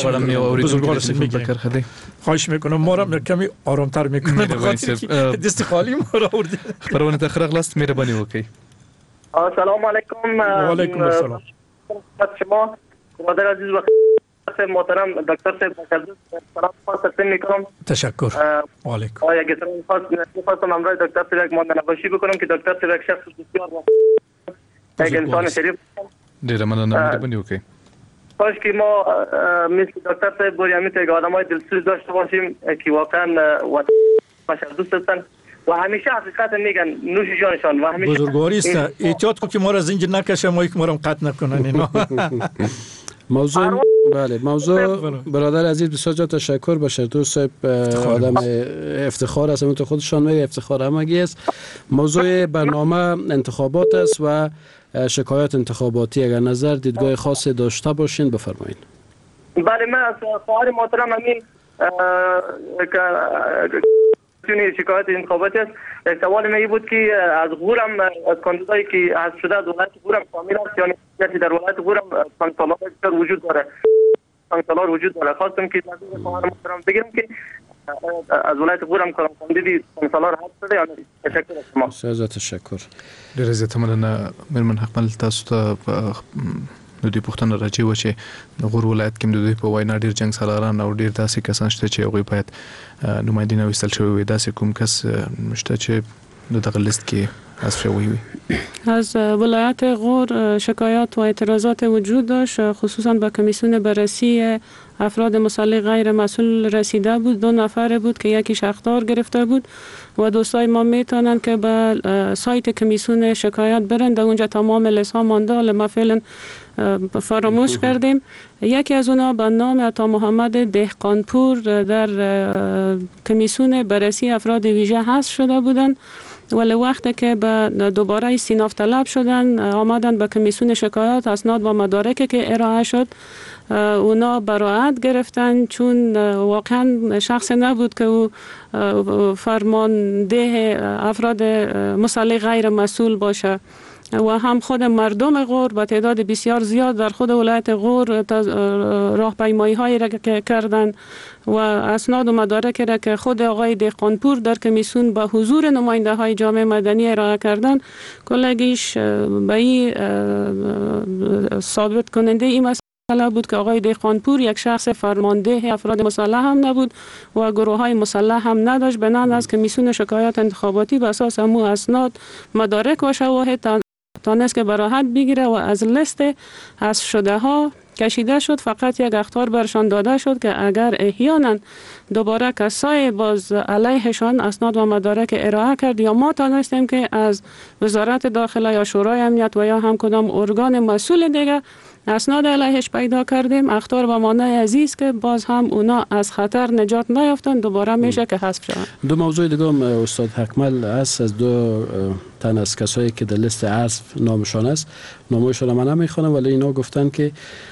خواهش میکنم ما را کمی آرامتر میکنه به خاطر که دست خالی ما را آورده. پروانه تخرق لاست مهربانی وکړئ. السلام علیکم. و علیکم السلام. شما برادر عزیز و محترم دکتر صاحب سلام تقدیم میکنم. تشکر. و علیکم. یک خواستم امروز دکتر صاحب مهمان نوازی بکنم که دکتر صاحب شخص بسیار یک انسان شریف. ډیره مننه مهرباني وکړئ. کاش که ما مثل دکتر صاحب گوریامی تا آدمای دلسوز داشته باشیم که واقعا بشر دوست هستن و همیشه حقیقت میگن نوش جانشان و همیشه بزرگواری است. احتیاط کو که ما را زنجیر نکشه، ما یک ما را قطع نکنن اینا. موضوع بله، موضوع برادر عزیز بسیار جا تشکر. بشردوست صاحب آدم افتخار است، همونطور خودشان میگه افتخار همگی است. موضوع برنامه انتخابات است و شکایت انتخاباتی. اگر نظر دیدگاه خاصی داشته باشین بفرمایید. بله، من از خواهر محترم همین شکایت انتخاباتی است. یک سوال من بود که از غورم از کاندیدایی که حذف شده از ولایت غورم کامل است، یعنی در ولایت غورم سانکسالار وجود داره، سانکسالار وجود داره. خواستم که از خواهر محترم بگیرم که از ولایت غورم کاندیدی سانکسالار حذف شده یا نه. تشکر از شما. بسیار تشکر. ډیره زیاته مننه مېرمن حقمل. تاسو ته د دې پوښتنه راځي و چې د غور ولایت کې د دوی په وینا ډیر جنگ سالاران او ډیر داسې کسان شته چې هغوی باید نمایندګي وستل شوی وي. داسې کوم کس شته چې د دغه لیست کې حذف شوی وي؟ از ولایت غور شکایات و اعتراضات وجود داشت، خصوصا به کمیسیون بررسی افراد مسلح غیر مسئول رسیده بود. 2 نفر بود که یکی اخطار گرفته بود و دوستای ما میتونن که به سایت کمیسیون شکایت برن، در اونجا تمام لیست ها مانده. ما فعلا فراموش کردیم. یکی از اونا به نام عطا محمد دهقانپور در کمیسیون بررسی افراد ویژه حذف شده بودند، ولی وقتی که به دوباره استیناف طلب شدن آمدن به کمیسیون شکایات اسناد و مدارکی که ارائه شد اونا براءت گرفتن، چون واقعا شخص نبود که او فرمانده افراد مسلح غیر مسئول باشه و هم خود مردم غور به تعداد بسیار زیاد در خود ولایت غور راهپیمایی هایی را که کردن و اسناد و مدارک را که خود آقای دهقانپور در کمیسیون به حضور نماینده های جامعه مدنی ارائه کردن کلگیش به این ثابت کننده این مسئله بود که آقای دهقانپور یک شخص فرمانده افراد مسلح هم نبود و گروه های مسلح هم نداشت. بنان از کمیسیون شکایات انتخاباتی به اساس امو اسناد مدارک و شواهد تانست که براحت بگیره و از لیست حذف شده ها کشیده شد. فقط یک اخطار برشان داده شد که اگر احیانا دوباره کسای باز علیهشان اسناد و مدارک ارائه کرد یا ما تانستیم که از وزارت داخله یا شورای امنیت و یا هم کدام ارگان مسئول دیگه اسناد علیهش پیدا کردیم، اخطار به معنای عزیز که باز هم اونا از خطر نجات نیافتن، دوباره میشه که حذف شوند. دو موضوع دیگه هم استاد حکمل است از دو تن از کسایی که در لیست حذف نامشان است، نامشان من نمیخوانم ولی اینا گفتن که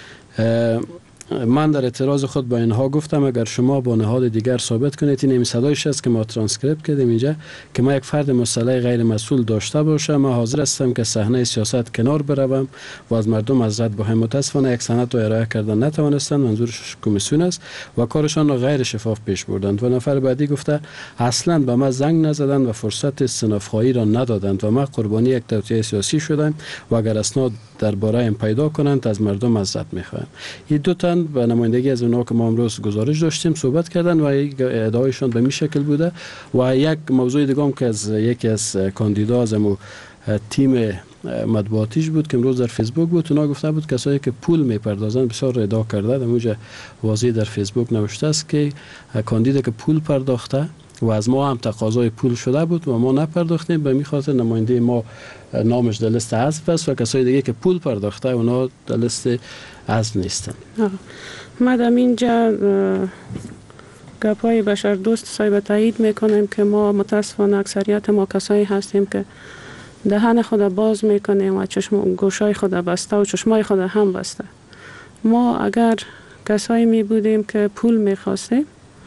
من در اعتراض خود با اینها گفتم اگر شما با نهاد دیگر ثابت کنید، این صدایش است که ما ترانسکریپت کردیم اینجا، که ما یک فرد مسلح غیر مسئول داشته باشم، ما حاضر هستم که صحنه سیاست کنار بروم و از مردم معذرت بخوایم. متاسفانه یک سند رو ارائه کردن نتوانستند، منظورش کمیسیون است و کارشان را غیر شفاف پیش بردند. و نفر بعدی گفته اصلا به ما زنگ نزدند و فرصت استناف‌خواهی را ندادند و ما قربانی یک توطئه سیاسی شدم و اگر اسناد درباره این پیدا کنند از مردم معذرت می‌خوایم. این دو تن به نمایندگی از اونها که ما امروز گزارش داشتیم صحبت کردن و ادعایشان به این شکل بوده. و یک موضوع دیگه هم که از یکی از کاندیدا از تیم مطبوعاتیش بود که امروز در فیسبوک بود، اونا گفته بود کسایی که پول میپردازن بسیار ادعا کرده، در موجه واضح در فیسبوک نوشته است که کاندیدا که پول پرداخته و از ما هم تقاضای پول شده بود و ما نپرداختیم، به می خاطر نماینده ما نامش در لیست حذف است و کسای دیگه که پول پرداخته اونا در لیست حذف نیستن. مدام اینجا گپای بشر دوست صاحب تایید میکنیم که ما متاسفانه اکثریت ما کسایی هستیم که دهن خود باز میکنیم و گوشای خود بسته و چشمای خود هم بسته. ما اگر کسایی می بودیم که پول میخواستیم،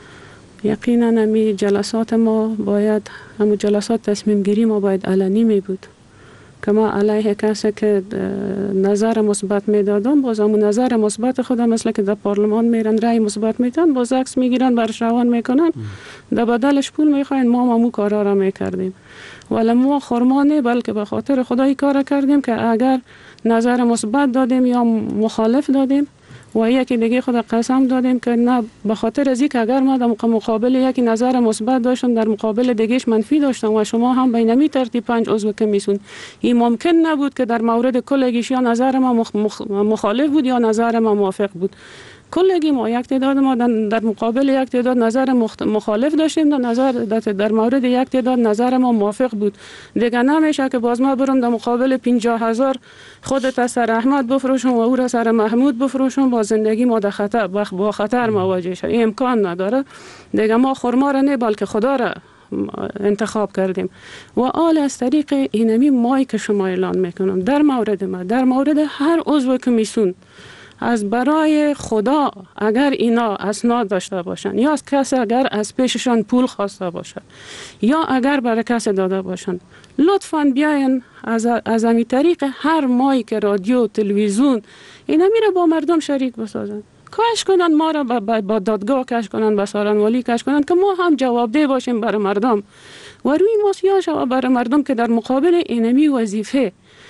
یقینا همی جلسات ما باید، همون جلسات تصمیم گیری ما باید علنی می بود که ما علیه کسی که نظر مثبت میدادن باز همون نظر مثبت خودم مثل که در پارلمان میرن رای مثبت میدن باز عکس میگیرن برش روان میکنن، در بدلش پول میخواین. ما همون کارا را میکردیم ولی ما خرمانه بلکه به خاطر خدای کار کردیم که اگر نظر مثبت دادیم یا مخالف دادیم و یکی دیگه خود قسم دادیم که نه، به خاطر از اینکه اگر ما در مقابل یکی نظر مثبت داشتم در مقابل دیگهش منفی داشتم و شما هم به نمی ترتیب 5 عضو کمیسیون، این ممکن نبود که در مورد کلگیش یا نظر ما مخالف بود یا نظر ما موافق بود. کلگی ما یک تعداد ما در مقابل یک تعداد نظر مخالف داشتیم، در مورد یک تعداد نظر ما موافق بود. دیگه نمیشه که باز ما برم در مقابل 50,000 خودت سر احمد بفروشم و او را سر محمود بفروشم، با زندگی ما در خطر با خطر مواجه شد. این امکان نداره. دیگه ما خرما را نه بلکه خدا را انتخاب کردیم و آل از طریق اینمی مایی که شما اعلان میکنم در مورد ما، در مورد هر عضو کمیسیون، از برای خدا اگر اینا اسناد داشته باشن یا از کسی اگر از پیششان پول خواسته باشد یا اگر برای کسی داده باشن، لطفاً بیاین از همین طریق هر مایی که رادیو تلویزیون اینا میره با مردم شریک بسازن، کش کنن ما را با دادگاه کش کنن، با سارنوالی کش کنن که ما هم جوابده باشیم برای مردم و روی مسئله شو برای مردم که در مقابل اینمی وظیفه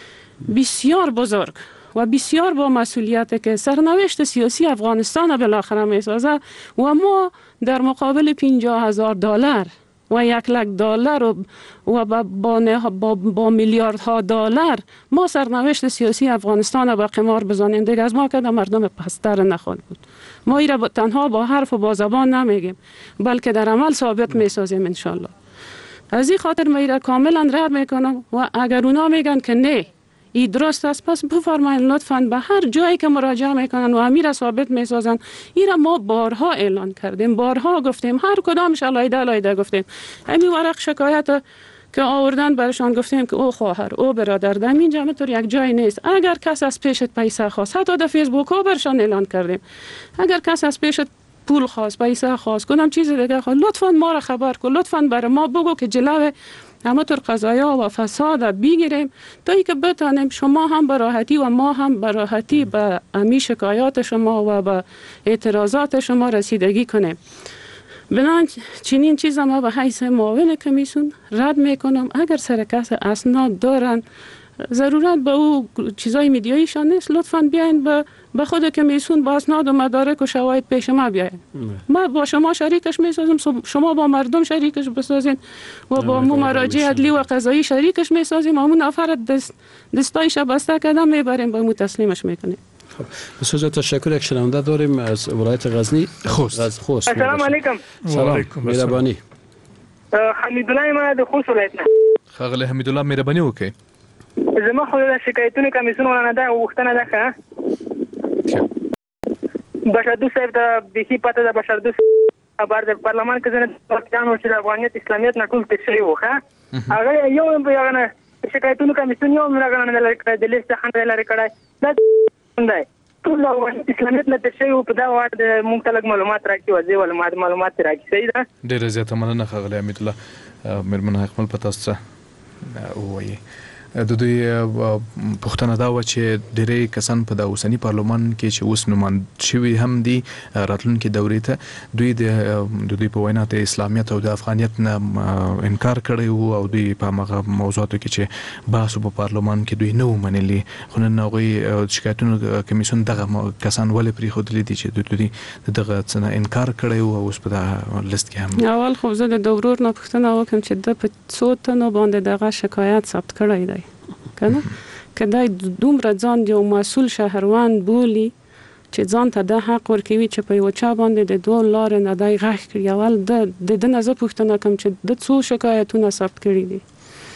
بسیار بزرگ و بسیار با مسئولیت که سرنوشت سیاسی افغانستان بالاخره میسازه و ما در مقابل $50,000 و $100,000 و با میلیاردها دلار ما سرنوشت سیاسی افغانستان با قمار بزنیم. دیگه از ما که مردم پستر نخواهد بود. ما ایرا تنها با حرف و با زبان نمیگیم بلکه در عمل ثابت میسازیم انشالله. از این خاطر من ایرا کاملا رد میکنم و اگر اونا میگن که نه این درست است پس بفرمایید لطفاً به هر جایی که مراجعه میکنن و امیر ثابت میسازن. این را ما بارها اعلان کردیم، بارها گفتیم، هر کدامش علایده گفتیم. همین ورق شکایت که آوردن برشان گفتیم که او خواهر، او برادر، در اینجا همینطور یک جای نیست. اگر کس از پیشت پیسه خواست، حتی در فیسبوک ها برشان اعلان کردیم، اگر کس از پیشت پول خواست، پیسه خواست، کدام چیز دیگه خواست، لطفاً ما را خبر کن، لطفاً برای ما بگو که جلوه همطور قضایا و فساد بگیریم تا ای که بتانیم شما هم به راحتی و ما هم به راحتی به امی شکایات شما و به اعتراضات شما رسیدگی کنیم. بنان چنین چیز ما به حیث معاون کمیسیون رد میکنم. اگر سر کس اسناد دارن، ضرورت به او چیزای میدیاییشان نیست، لطفاً بیاین به خود کمیسیون با اسناد و مدارک و شواهد پیش ما بیاین. ما با شما شریکش میسازیم، شما با مردم شریکش بسازین و با مراجع عدلی و قضایی شریکش میسازیم. همون نفر دستایش بسته کردن میبریم به مو تسلیمش میکنیم. بسیار تشکر. یک شنونده داریم از ولایت غزنی. خوست. السلام علیکم. سلام. مهربانی. حمیدالله ما د خوست ولایت نه. خغلی حمیدالله مهربانی وکړئ. زما خو د شکایتونو کمیسیون ولنه دا وختنه ده ښه. بشردوست صاحب ته بیخي پته ده. بشردوست خبر د پارلمان کې ځنه پاکستان چې د افغانیت اسلامیت نه ټول تیر شوي وو ښه. هغه یو نه شکایتونو کمیسیون یو راغلی نه لري کړی، د لیست څخه نه لري کړی. دا دی ټول افغانیت اسلامیت نه تیر شوي وو. په دا وخت موږ ته لږ معلومات راکړي، واضح معلومات راکړي. صحیح ده. ډېره زیاته مننه خغلی حمیدالله. مېرمن حقمل په تاسو څه ووایي؟ د دوی پوښتنه دا وه چې ډېری کسان په د اوسني پارلمان کې چې اوس نوماند شوي هم دي راتلونکي دورې ته، دوی د دوی په وینا د اسلامیت او د افغانیت نه انکار کړی وو او دوی په هغه موضوعاتو کې چې بحث په پارلمان کې دوی نه وو منلي. خو نن هغوی شکایتونو کمیسیون دغه کسان ولې پرېښودلي دي چې دوی دغه څه نه انکار کړی وو او اوس په دغه لیست کې هم. اول خو زه د ورور نه پوښتنه وکړم چې د په څو تنو باندې دغه شکایت ثبت کړی دی کنه، که دای دومره ځان یو مسئول شهروند بولی چې ځان ته د حق ورکوي چې په یو چا باندې د دوه لارې نه دی غږ کړي. اول د ده نه زه پوښتنه کوم چې د څو شکایتونه ثبت کړي دي.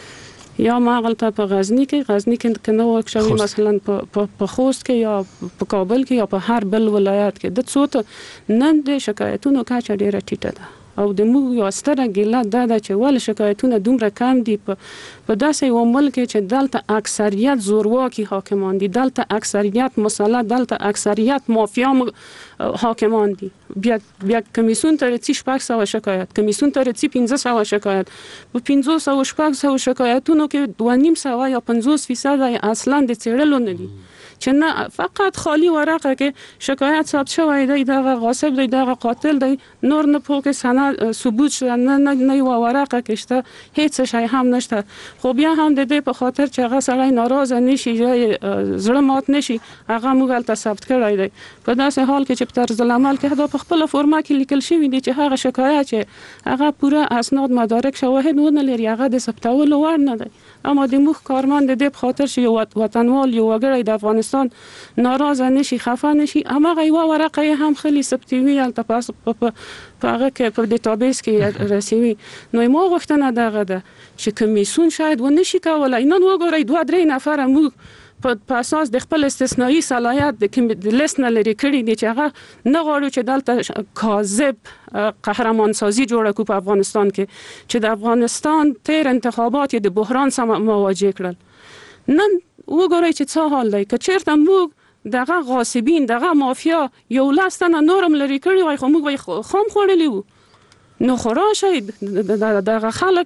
یا ما هغلته په غزني کې که نه وکشوي، مثلا په خوست کې یا په کابل کې یا په هر بل ولایت کې د څو ته نن د شکایتونو کچه ډېره ټیټه ده. او د موږ یو ستره ګیله دا ده چې ولې شکایتونه دومره کم دي په داسې یو ملک کې چې دلته اکثریت زورواکي حاکمان دي، دلته اکثریت مسلط، دلته اکثریت مافیا حاکمان دي. بیا کمیسیون ته رسي 600 شکایت، کمیسیون ته رسي 500 شکایت. په 500 شکایتونو کې 2.5 یا 50% اصلا د څېړلو نه دي، چې نه فقط خالی ورقه کې شکایت ثبت شوی دی، دغه غاصب دی، دغه قاتل دی، نور نه پوکې سند ثبوت شده، نه یو ورقه کې شته، هیڅ شی هم نشته. خو بیا هم د دې په خاطر چې هغه سړی ناراضه نشي یا زړه مات نشي، هغه موږ هلته ثبت کړی دی. په داسې حال کې چې په طرز العمل کې دا په خپله فورمه کې لیکل شوي دي چې هغه شکایت چې هغه پوره اسناد مدارک شواهد ونه لري، هغه د ثبتولو وړ نه دی. اما د موږ کارمند د دې په خاطر چې یو وطنوال، یو وګړی د افغانستان ناراضه نشي، خفه نشي، هماغه یوه ورقه یې هم خلي ثبتوي، هلته په هغه کې په ډیټابیس کې رسوي. نو ما غوښتنه دغه ده چې کمیسیون شاید ونشي کولی. نن وګورئ 2-3 نفره موږ په اساس د خپل استثنایی صلاحیت د لیست نه لري کړي دي چې هغه نه غواړو چې دلته کاذب قهرمان سازي جوړه کړو په افغانستان کې، چې د افغانستان تیر انتخابات د بحران سره مواجه کړل. نن وګورئ چې څه حال دی. که چېرته موږ دغه غاصبین، دغه مافیا یو لس تنه نورم لري کړي وای، خو موږ به خام خوړلی وو. نو خو راشئ دغه خلک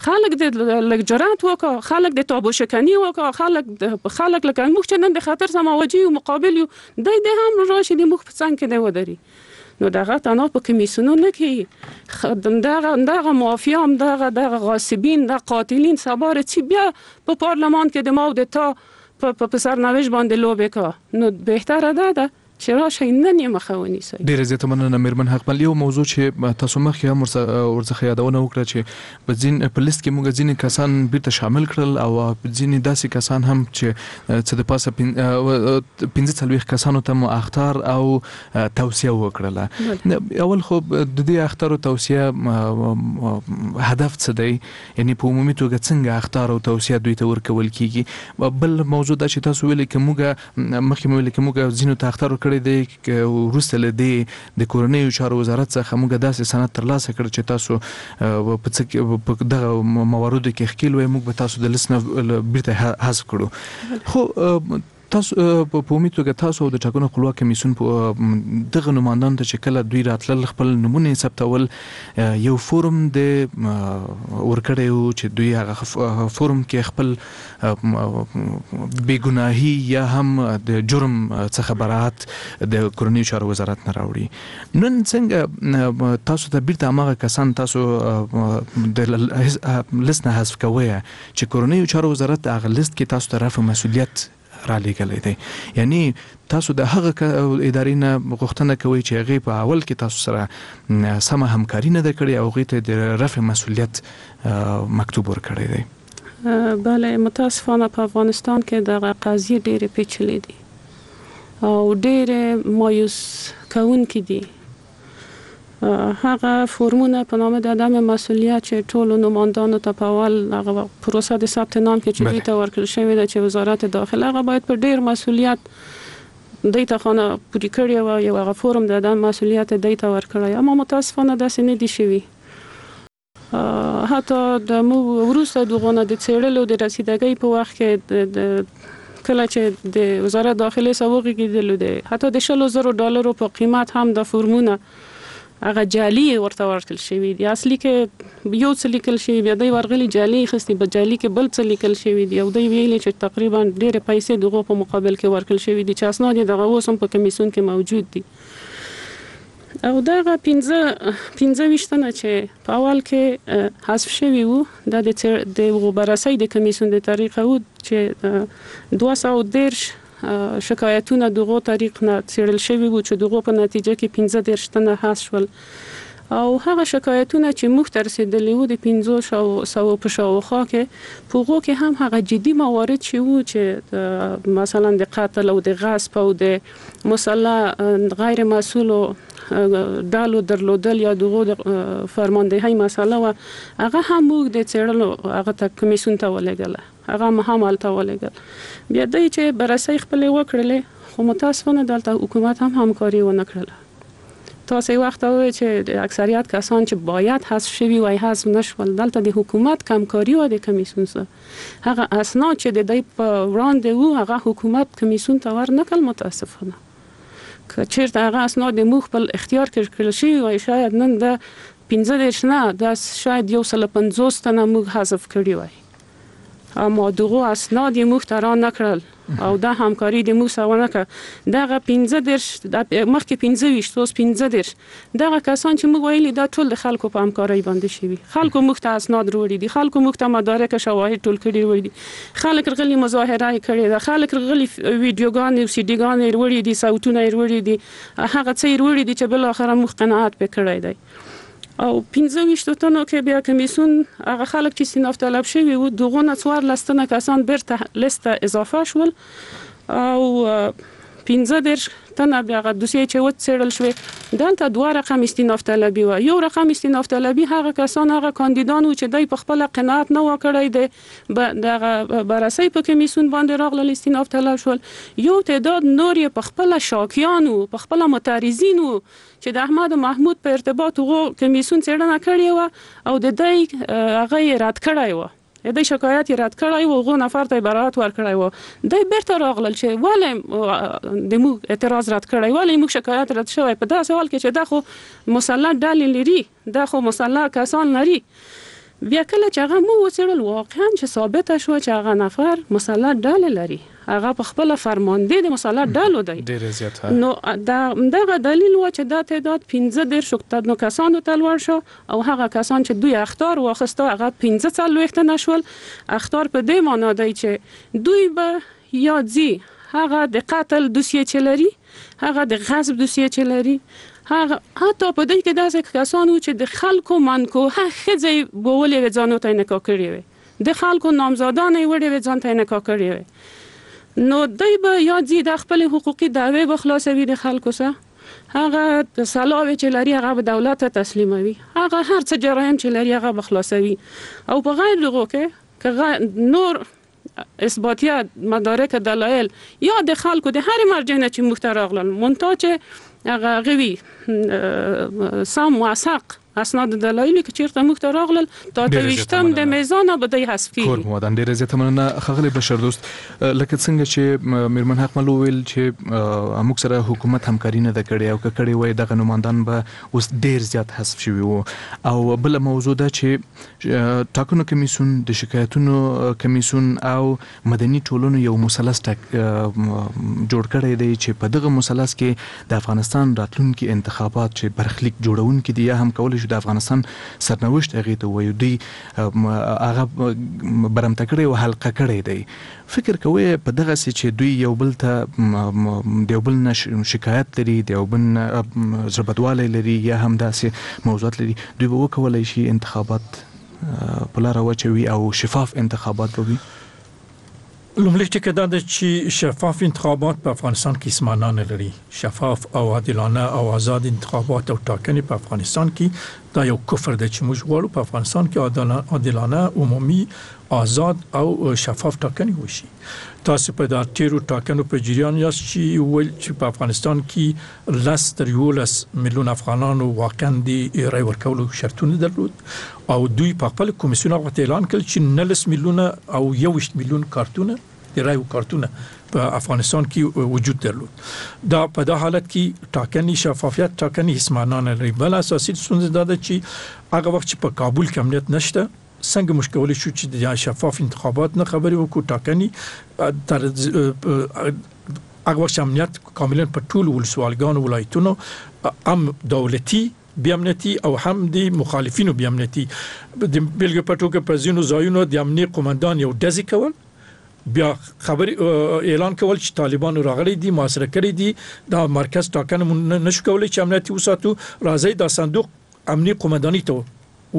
د لږ جرأت وکړه، خلک د تابو شکني وکړه، خلک لکه موږ چې نن د خطر سره مواجه یو، مقابل یو، دی هم راشي د موږ په څنګ کې دی ودري. نو دغه تنها په کمیسیونو نه کوي، دغه مافیا هم دغه غاصبین، دغه قاتلین سبا رسي بیا په پارلمان کې د ما او د تا په سرنوشت باندې لوبې کوه. نو بهتره ده چې راشي نن یې مخه ونیسئ. ډیره زیاته مننه میرمن حقمل. یو موضوع چې تاسو مخکې هم ورڅخه یادونه وکړه چې په لیست کې موږ ځینې کسان بیرته شامل کړل او ځینې داسې کسان هم چې د پاسه 45 کسانو ته مو اخطار او توصیه وکړله. اول خو د دې اخطار او توصیه هدف څه دی؟ یعنی په عمومي توګه څنګه اخطار او توصیه دوی ته ورکول کیږي؟ بل موضوع دا چې تاسو ویلي چې موږ مخکې ویلي چې موږ ځینو ته اخطار کړی دی وروسته له دې د کورنیو چارو وزارت څخه موږ داسې سند ترلاسه کړ چې تاسو په دغه مواردو کې ښکیل وای، موږ به تاسو د لیست نه بیرته حذف کړو. خو تاسو په امید توګه تاسو د ټاکنو خپلواک کمیسیون دغه نمائندانو ته چې کله دوی راتلل خپل نمونه ثبتول یو فورم د ورکړی و چې دوی هغه فورم کې خپل بېګناهي یا هم د جرم څخه براءت د کورنیو چارو وزارت نه راوړي. نن څنګه تاسو ته بیرته هماغه کسان تاسو د لیست نه حذف کوئ چې کورنیو چارو وزارت هغه لیست کې تاسو ته رفع مسؤلیت را لېږلی دی؟ یعنی تاسو د هغه ادارې نه غوښتنه کوئ چې هغې په اول کې تاسو سره سمه همکاري نه ده کړې او هغې ته د رفع مسؤلیت مکتوب ورکړی دی. بله، متاسفانه په افغانستان کې دغه قضیې ډېرې پیچلې دي او ډېرې مایوس کوونکې دي. هغه فورمونه په نامه د عدم مسؤلیت چې ټولو نمائندانو ته په اول هغه پروسه د ثبت نام کې چې دوی ته ورکړل شوې ده چې وزارت داخله هغه باید په ډېر مسؤلیت دوی ته خانه پورې کړې وه، یو هغه فورم د عدم مسؤلیت دوی ته ورکړی، اما متاسفانه داسې نه دي شوي. حتی د وروسته دغونه د څېړلو د رسیدګۍ په وخت کې کله چې د وزارت داخلې څخه وغږېدلو دی، حتی د $100,000 په قیمت هم د فورمونه هغه جعلي ورته ورکړل شوي دي. اصلي کې یو څه لیکل شوي، بیا دوی ورغلي جعلي اخیستي، په جعلي کې بل څه لیکل شوي دي او دوی ویلي چې تقریبا ډېرې پیسې دغو په مقابل کې ورکړل شوي دي چې اسناد یې دغه اوس هم په کمیسیون کې موجود دي. او دغه 15 تنه چې په اول کې حذف شوي وو دا د بررسۍ د کمیسیون د طریقه وو چې 210 شکایتونه دغه طریق نه څېړل شوي وو چې دغه په نتیجه کې 15 تنه حذف شول. او هغه شکایتونه چې موږ ته رسېدلي وو د 500 په شاوخوا کې په هغو کې هم هغه جدي موارد چې وو چې مثلا د قتل او د غصب او د مسلح غیر مسؤلو ډالو درلودل یا دغه فرماندهي مسله و، هغه هم موږ د څېړلو هغه ته کمیسیون ته ولېږله، هغه هم هلته ولېږل. بیا دوی چې بررسۍ خپلې وکړلې خو متاسفانه دلته حکومت هم همکاري ونه کړله. تاسو یو وخت وایي چې اکثریت کسان چې باید حذف شوي وای حذف نشول، دلته د حکومت کمکاري و د کمیسیون سره. هغه اسناد چې د دوی په وړاندې وو هغه حکومت کمیسیون ته ورنکړل. متاسفانه که چیرته هغه اسناد د موږ خپل اختیار کې کړل شوي وای شاید نن د 15 نه دا شاید 150 تنه موږ حذف کړي وای، اما دغه اسناد یې موږ ته را نکړل او دا همکاري د موږ سره ونه کړه. دغه 15 مخکې 25 اوس 15 دغه کسان چې موږ ویلي دا ټول د خلکو په همکارۍ باندې شوي. خلکو موږ ته اسناد وروړي دي، خلکو موږ ته مدارک شواهد ټول کړي وروړي دي، خلک رغلي مظاهره کړي ده، خلک رغلي ویډیوګانې او سیډیګانې وروړي دي، صوتونه وروړي دي، هغه څه وروړي دي چې بل اخر موږ قناعت وکړای دی. او 15 تنو کې بیا کمیسیون هغه خلک چې استیناف طلب شوي وو دغه نه 14 کسان بیرته لیست اضافه شول او 15 تنه بیا هغه دوسیه چې وڅېړل شوې دلته دوه رقم استیناف طلبي و. یو رقم استیناف طلبي هغه کسان هغه کاندیدان و چې دای په خپل قناعت نه وکړی دی دغه بررسۍ په کمیسیون باندې راغلل استیناف طلب شول. یو تعداد نور په خپل شاکیان و په خپل معترضین و چې د احمد محمود په ارتباط وغو کمیسیون څېړنه کړې و او د دای هغه رد کړی و، د شکایت رد کړی و، غو نفر ته براءت ورکړی و. دای بیرته راغلل چې ولې د موږ اعتراض رد کړی، ولې موږ شکایت رد شوی په داسې حال کې چې دا خو مسلح ډلې لري، دا خو مسلح کسان لري. بیا کله چې هغه مو وڅېړل واقعا چې ثابته شوه چې هغه نفر مسلح ډلې لري، هغه په خپل فرمانده د مسلح ډلو دی. نو دغه دلیل و چې دا تعداد 15 کسانو ته لوړ شو او هغه کسان چې دوی اخطار واخیسته هغه 15 نشول. اخطار په دې معنا دی چې دوی به یا ځي هغه د قتل دوسیه چلري، هغه د غصب دوسیه چلري، هغه حتی په دې کې داسې کسانو چې د خلکو منکو خځې بولې ځانو ته نکاح کړې وي، د خلکو نامزادان یې وړې ځان ته نکاح کړې وي، نو دوی به یا ځي د خپل حقوقي دعوی به خلاصوي د خلکو سره، هغه د سلاوي چې لري هغه به دولت ته تسلیموي، هغه هر څه جرایم چې لري هغه به خلاصوي، او په غیر دغه کې نور اثباتیات مدارک دلایل یا د خلکو د هر مرجع نه چې مختار اغلل مونته چې هغه غوي سم موثق اسناد دلایلی که چیرته مختار اغلل تا تویشتم د میزان به دی حذف کیږي. کور مودان ډیره زیاته مننه خغلی بشر دوست، لکه څنګه چې میرمن حق ملو ویل چې موږ سره حکومت همکاري نه د کړې او کړې وای دغه نمائندان به اوس ډیر زیات حذف شوی وو، او بل موضوع ده چې ټاکنو کمیسیون د شکایتونو کمیسیون او مدني ټولنو یو مثلث جوړ کړی دی چې په دغه مثلث کې د افغانستان راتلونکي انتخابات چې برخلیک جوړونکي دي یا هم کولای د افغانستان سرنوشت هغه ته وایو دی هغه برمته کړی او حلقه کړی دی. فکر کوي په دغه سي چې دوی یو بل ته دیو بل شکایت لري، دیو بل زړبدواله لري یا هم داسې موضوعات لري، دوی به وکولای شي انتخابات په لار واچوي او شفاف انتخابات وي؟ لومړی ټکی دا ده چې شفاف انتخابات په افغانستان کې هیڅ معنا نه لري. شفاف او عادلانه او آزاد انتخابات او ټاکنې په افغانستان کې دا یو کفر دی چې موږ غواړو په افغانستان کې عادلانه، عمومي، آزاد او شفاف ټاکنې وشي. تاسو په دا تیرو ټاکنو په جریان یاست چې ویل چې په افغانستان کې 10 تر 11 میلیون افغانانو واقعا د رای ورکولو شرطونه درلود او دوی په خپل کمیسیون هغه اعلان کړ چې 19 میلیونه او 21 میلیون کارتونه د رای کارتونه په افغانستان کې وجود درلود. دا په دا حالت کې ټاکنې شفافیت ټاکنې هیڅ معنا نه لري. بل اساسي ستونزه دا ده چې هغه وخت چې په کابل کې امنیت نشته څنګه مشکل شو چې د شفاف انتخابات نه خبرې وکړو، ټاکنې تر هغه وخت امنیت کاملا په ټول ولسوالګانو ولایتونو هم دولتي بیامنیتي او هم د مخالفینو بیامنیتي د بلګ پټوکه په ځینو ځایونو د امنیت قومندان یو دزي کول، بیا خبر اعلان کول چې طالبان راغلي دي محاصره کړی دي، دا مرکز ټاکنه نشو کولای چې امنیتي وساتو، راځي دا صندوق امنیت قومنداني ته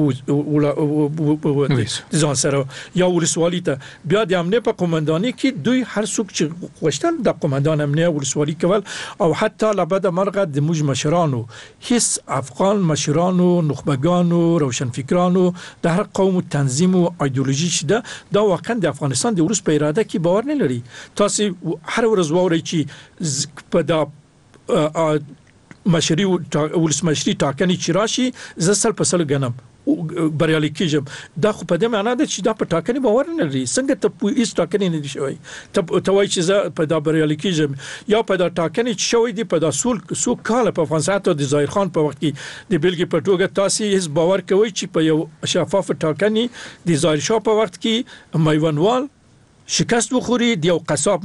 ځان سره یا ولسوالي ته بیا د امنیت په قومنداني کې دوی هر څوک چې خوشتل د قومندان امنیت ولسوالي کول او حتی لبد مرغه د موج مشرانو هیڅ افغان مشرانو نخبگانو روشنفکرانو د هر قوم تنظیم او ایدئولوژي شته دا واقعا د افغانستان د ورس په اراده کې باور نه لري. تاسو هر ورځ ووري چې په دا مشري ولسمشري ټاکنې چې راشي زسل په سل غنم بریالي کېږم، دا خو په دې معنی ده چې دا په ټاکنې باور نه لري. څنګه ته په هیڅ ټاکنې نه دي شوی ته وایي چې زه په دا بریالي کېږم یا په دا ټاکنې چې شوی دي په دا څو کاله په افغانستان ته د ظاهر خان په وخت کې د بلګې په توګه تاسو هیڅ باور کوي چې په یو شفاف ټاکنې د ظاهر شاه په وخت کې میوانوال شکست وخوري د یو قصاب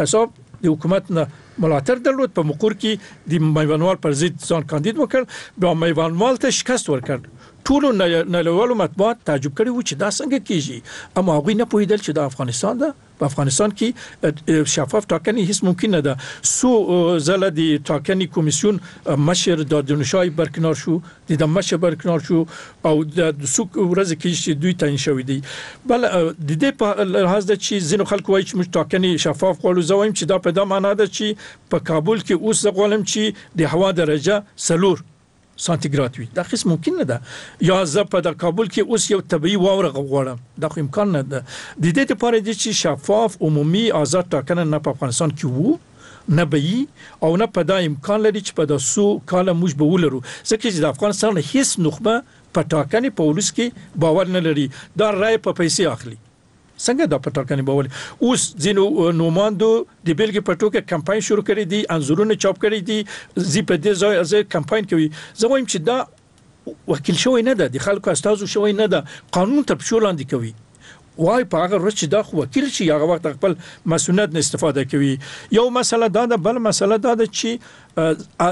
د حکومت نه ملاتړ درلود، په مقر کې د میوانوال پر ضد ځان کاندید وکړ، بیا میوانوال ته شکست ورکړ. ټولو نړیوالو مطبوعات تعجب کړي و چې دا څنګه کیږي، اما هغوی نه پوهیدل چې دا افغانستان ده. په افغانستان کې شفاف ټاکنې هیڅ ممکن نه ده. سو زله د ټاکنې کمیسیون مشر د دنشای برکنار شو، د مشر برکنار شو او د سوق ورځ کې چې دوی تعین شوی دی. بل د دې په لحاظ د چې زینو خلک وایي چې ټاکنې شفاف غواړو، زه وایم چې دا په دا معنا ده چې په کابل کې اوس غواړم چې د هوا درجه 4 سانتیګراد وي، دا هیڅ ممکن نه ده. یا زه په د کابل کې اوس یو طبيعي واوره غواړم، دا خو امکان نه ده. د دې لپاره چې شفاف عمومي آزاد ټاکنه نه په افغانستان کې وو نه به او نه په دا امکان لري چې په داسو کاله موږ به ولرو، ځکه چې د افغانستان هیڅ نخبه په ټاکنې په ولس کې باور نه لري، دا رای په پیسې اخلي. څنګه دا پټاکنې باور اوس ځینو نوماندو د بیلګې په توګه کمپاین شروع کړی دي، انځورونه چاپ کړی دي، زی په دې ځای کمپاین کوي. زه وایم چې دا وکیل شوی نه ده، د خلکو استازو شوی نه ده، قانون تر پښو لاندې کوي. وای په هغه ورځ چې دا خو وکیل شي هغه وخت خپل مسؤلیت نه استفاده کوي. یو مسله دا ده. بل مسله دا ده چې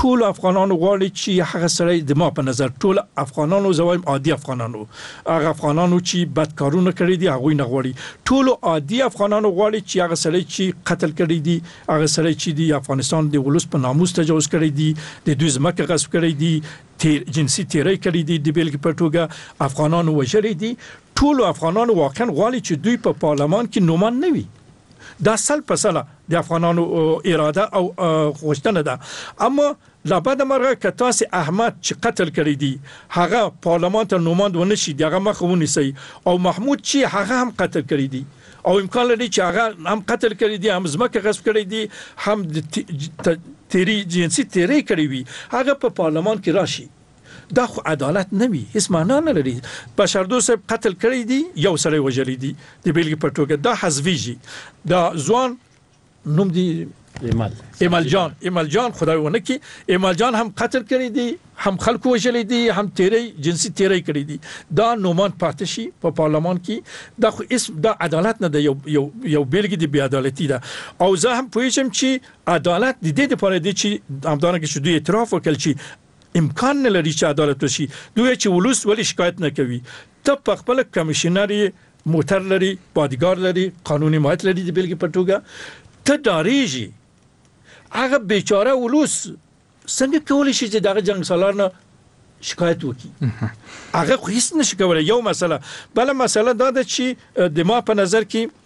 ټول افغانانو غواړي چې هغه سړی د ما په نظر ټول افغانانو زوایم عادي افغانانو هغه افغانانو چې بدکارونه کړی دي هغه نه غواړي ټول عادي افغانانو غواړي چې هغه سړی چې قتل کړی دي هغه سړی چې د افغانستان د ولس په ناموس تجاوز کړی دي د دوی ځمکه غصب کړی دي جنسي تیری کړی دي د بیلګې په توګه افغانانو وژلي دي ټول افغانانو واقعا غواړي چې دوی په پارلمان کې نومان نه وي دا سل په سله د افغانانو اراده او غوښتنه ده اما لابد مرغه که تاسو احمد چې قتل کړی دی هغه پارلمان ته نوماند ونشي دغه مخه ونیسي او محمود چې هغه هم قتل کړی دی او امکان لري چې هغه هم قتل کړی دی هم ځمکه غصب کړی دی هم تیری جنسي تیری کړی وي هغه په پارلمان کې راشي دا خو عدالت نه وي هیڅ معنا نه لري بشردوست صاحب قتل کړی دی یو سړی وژلی دی د بیلګې په توګه دا حذفیږي دا ځوان نوم دی ایمل جان خدای ونه کی ایمل جان هم قتل کړی دی هم خلکو وژلی دی هم تیری جنسي تیری کړی دی دا نومان پاتې شي په پارلمان کې دا خو اسم دا عدالت نه ده یو بیلګې دی بی عدالتي ده او زه هم پوهیږم چې عدالت د دې لپاره دی چې همدارنګه چې دوی اعتراف وکړي چې امکان نه لري چې عدالت وشي دوی چې ولوس ولی شکایت نه کوي ته په خپل کمشنري موټر لري بادیګار لري قانوني حمایت لري د بیلګې په توګه ته داریږي هغه بیچاره ولوس څنګه کولی شي چې دغه جنگ سالار نه شکایت وکړي هغه خو هیڅ نشي کولای یو مسله بل مسله دا ده چې د ما په نظر کې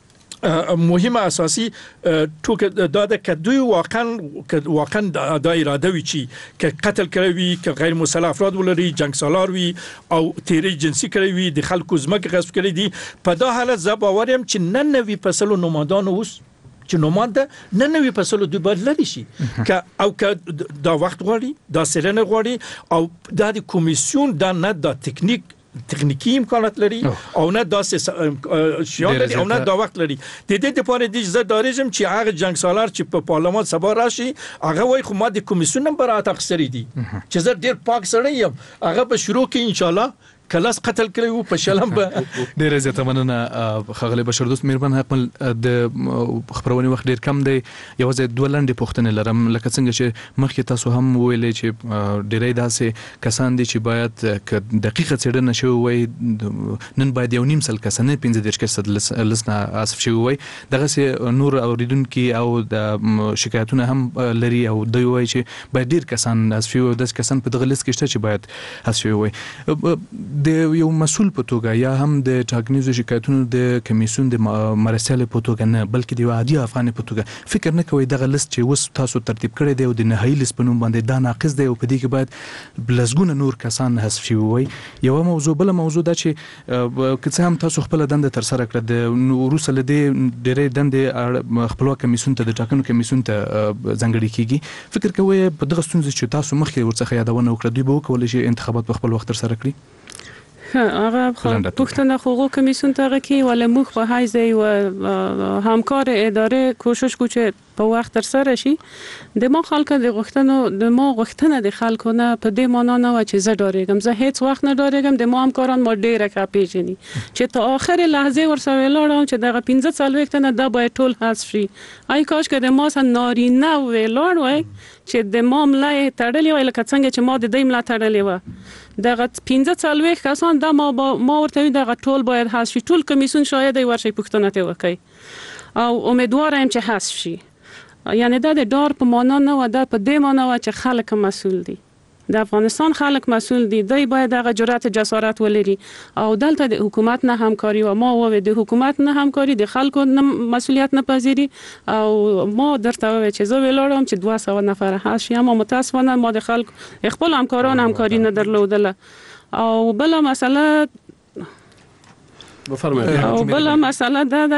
مهمه اساسي ټوکه دا ده که دوی واقعا دا اراده وي چې که قتل کړی وي که غیر مسلح افراد ولري جنگ سالار وي او تیری جنسي کړی وي د خلکو ځمکې غصب کړي دي په دا حالت زه باور یم چې 99% نوماندان اوس چې نومانده نوې فصل دوی باید لري شي که او که دا وخت غواړي دا سرنه غواړي او دا د کمیسیون دا نه دا تکنیکی امکانات لري او نه داسې شیان لري او نه دا وخت لري د دې لپاره د زړه داریزم چې هغه جنگ سالار چې په پارلمان سبا راشي هغه وای خو ما د کمیسیون برات اخسری دي چې زه ډیر پاک سړی یم هغه په شروع کې ان شاء الله کلاس قتل کړی وو په شلم به ډیر زیاته مننه خغلی بشردوست مهربان خپل د خبرونې وخت ډیر کم دی یوازې دوه لنډې پوښتنې لرم لکه څنګه چې مخکې تاسو هم ویلې چې ډیرې داسې کسان دي چې باید ک دقیقه څېړنه شوی وي نن باید یو نیم سل کسانه 15% لسنه اسف شوی وي دغه نور اوریدونکو او د شکایتونه هم لري او دوی وایي چې باید ډیر کسان اسف شوی د کسان په دغه لیست کې شته چې باید اسف شوی وي د یو مسؤل په توګه یا هم د ټاکنیزو شکایتونو د کمیسیون د مرسل په توګه نه بلکې د عادي افغان په توګه فکر نه کوي دغه لیست چې وس تاسو ترتیب کړی دی او د نهایی لیست په نوم باندې دا ناقص دی او په دې کې باید بلزګونه نور کسان حذف شي وي یو موضوع بل موضوع دا چې که هم تاسو خپل دنده تر سره کړه د روسل د ډېرې دنده خپلواک کمیسیون ته د ټاکنو کمیسیون ته ځانګړي کیږي فکر کوي په دغه ستونزې چې تاسو مخکې ورڅخه یادونه وکړه دوی به وکولای شي انتخابات په خپل وخت تر سره کړي هغه پښتنه حقوق کمیسیون ته کې ولې موږ په حیث او همکار اداره کوشش کوو چې په وخت تر سره شي د ما خلکو د غوښتنه د خلکو نه په دې معنا نه و چې زه ډارېږم زه هیڅ وخت نه ډارېږم د ما همکاران ما ډېره ښه پیژني چې ته آخر لحظه ورسره ولاړم چې دغه 15 نه دا باید ټول حذف شي آی کاش که د ما سره نارینه ولاړ وای چې د ما ملای تړلې وای لکه څنګه چې ما د دې ملا تړلې و دغه 15 کسان دا ما ورته دغه ټول باید حذف شي ټول کمیسیون شاید ورشي پښتنه ته وکي او امیدوارم چې حذف شي یعنی دا د ډار په معنا نه و دا په دې معنا و چې خلک مسؤل دي د افغانستان خلک مسؤل دي دوی باید هغه جرأت جسارت ولري او دلته د حکومت نه همکاري و ما و د حکومت نه همکاري د خلکو مسؤلیت نه پذیری او ما درته و چې زه ویلارم چې 200 نفر هست اما متاسفانه ما د خلک خپل همکاران همکاري نه درلودله او بل مسئله بفرمایید او بل مسئله دا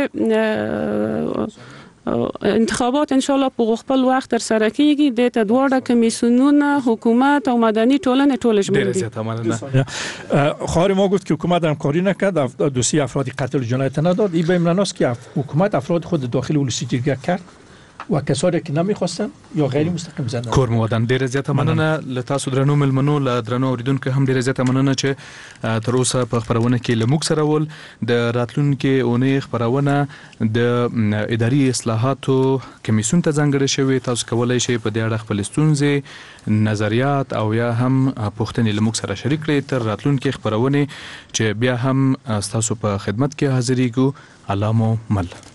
چې انتخابات ان شاء الله په خپل وخت تر سره کیږي د تدوړه کمیسیونونه حکومت او مدني ټولنه ټولش مونږ خاري ما گفت که حکومت همکاری نکرد دوسیه افراد قتل جنایت نداد این به این معناست که حکومت افراد خود داخل ولسی جرگه کرد و کسانی که نمیخواستن یا غیر مستقیم زنده. کور مودن ډیره زیاته مننه له تاسو درنو ملمنو له درنو اوریدونکو هم ډیره زیاته مننه چې تر اوسه په خبرونه کې لموږ سره ول. د راتلونکي اونۍ خبرونه د اداري اصلاحاتو کمیسیون ته ځانګړې شوې. تاسو کولای شئ په دې اړه خپل ستونزې، نظریات او یا هم پوښتنې لموږ سره شریک کړئ تر راتلونکي خبرونه چې بیا هم تاسو په خدمت کې حاضرېږو. علامو مل.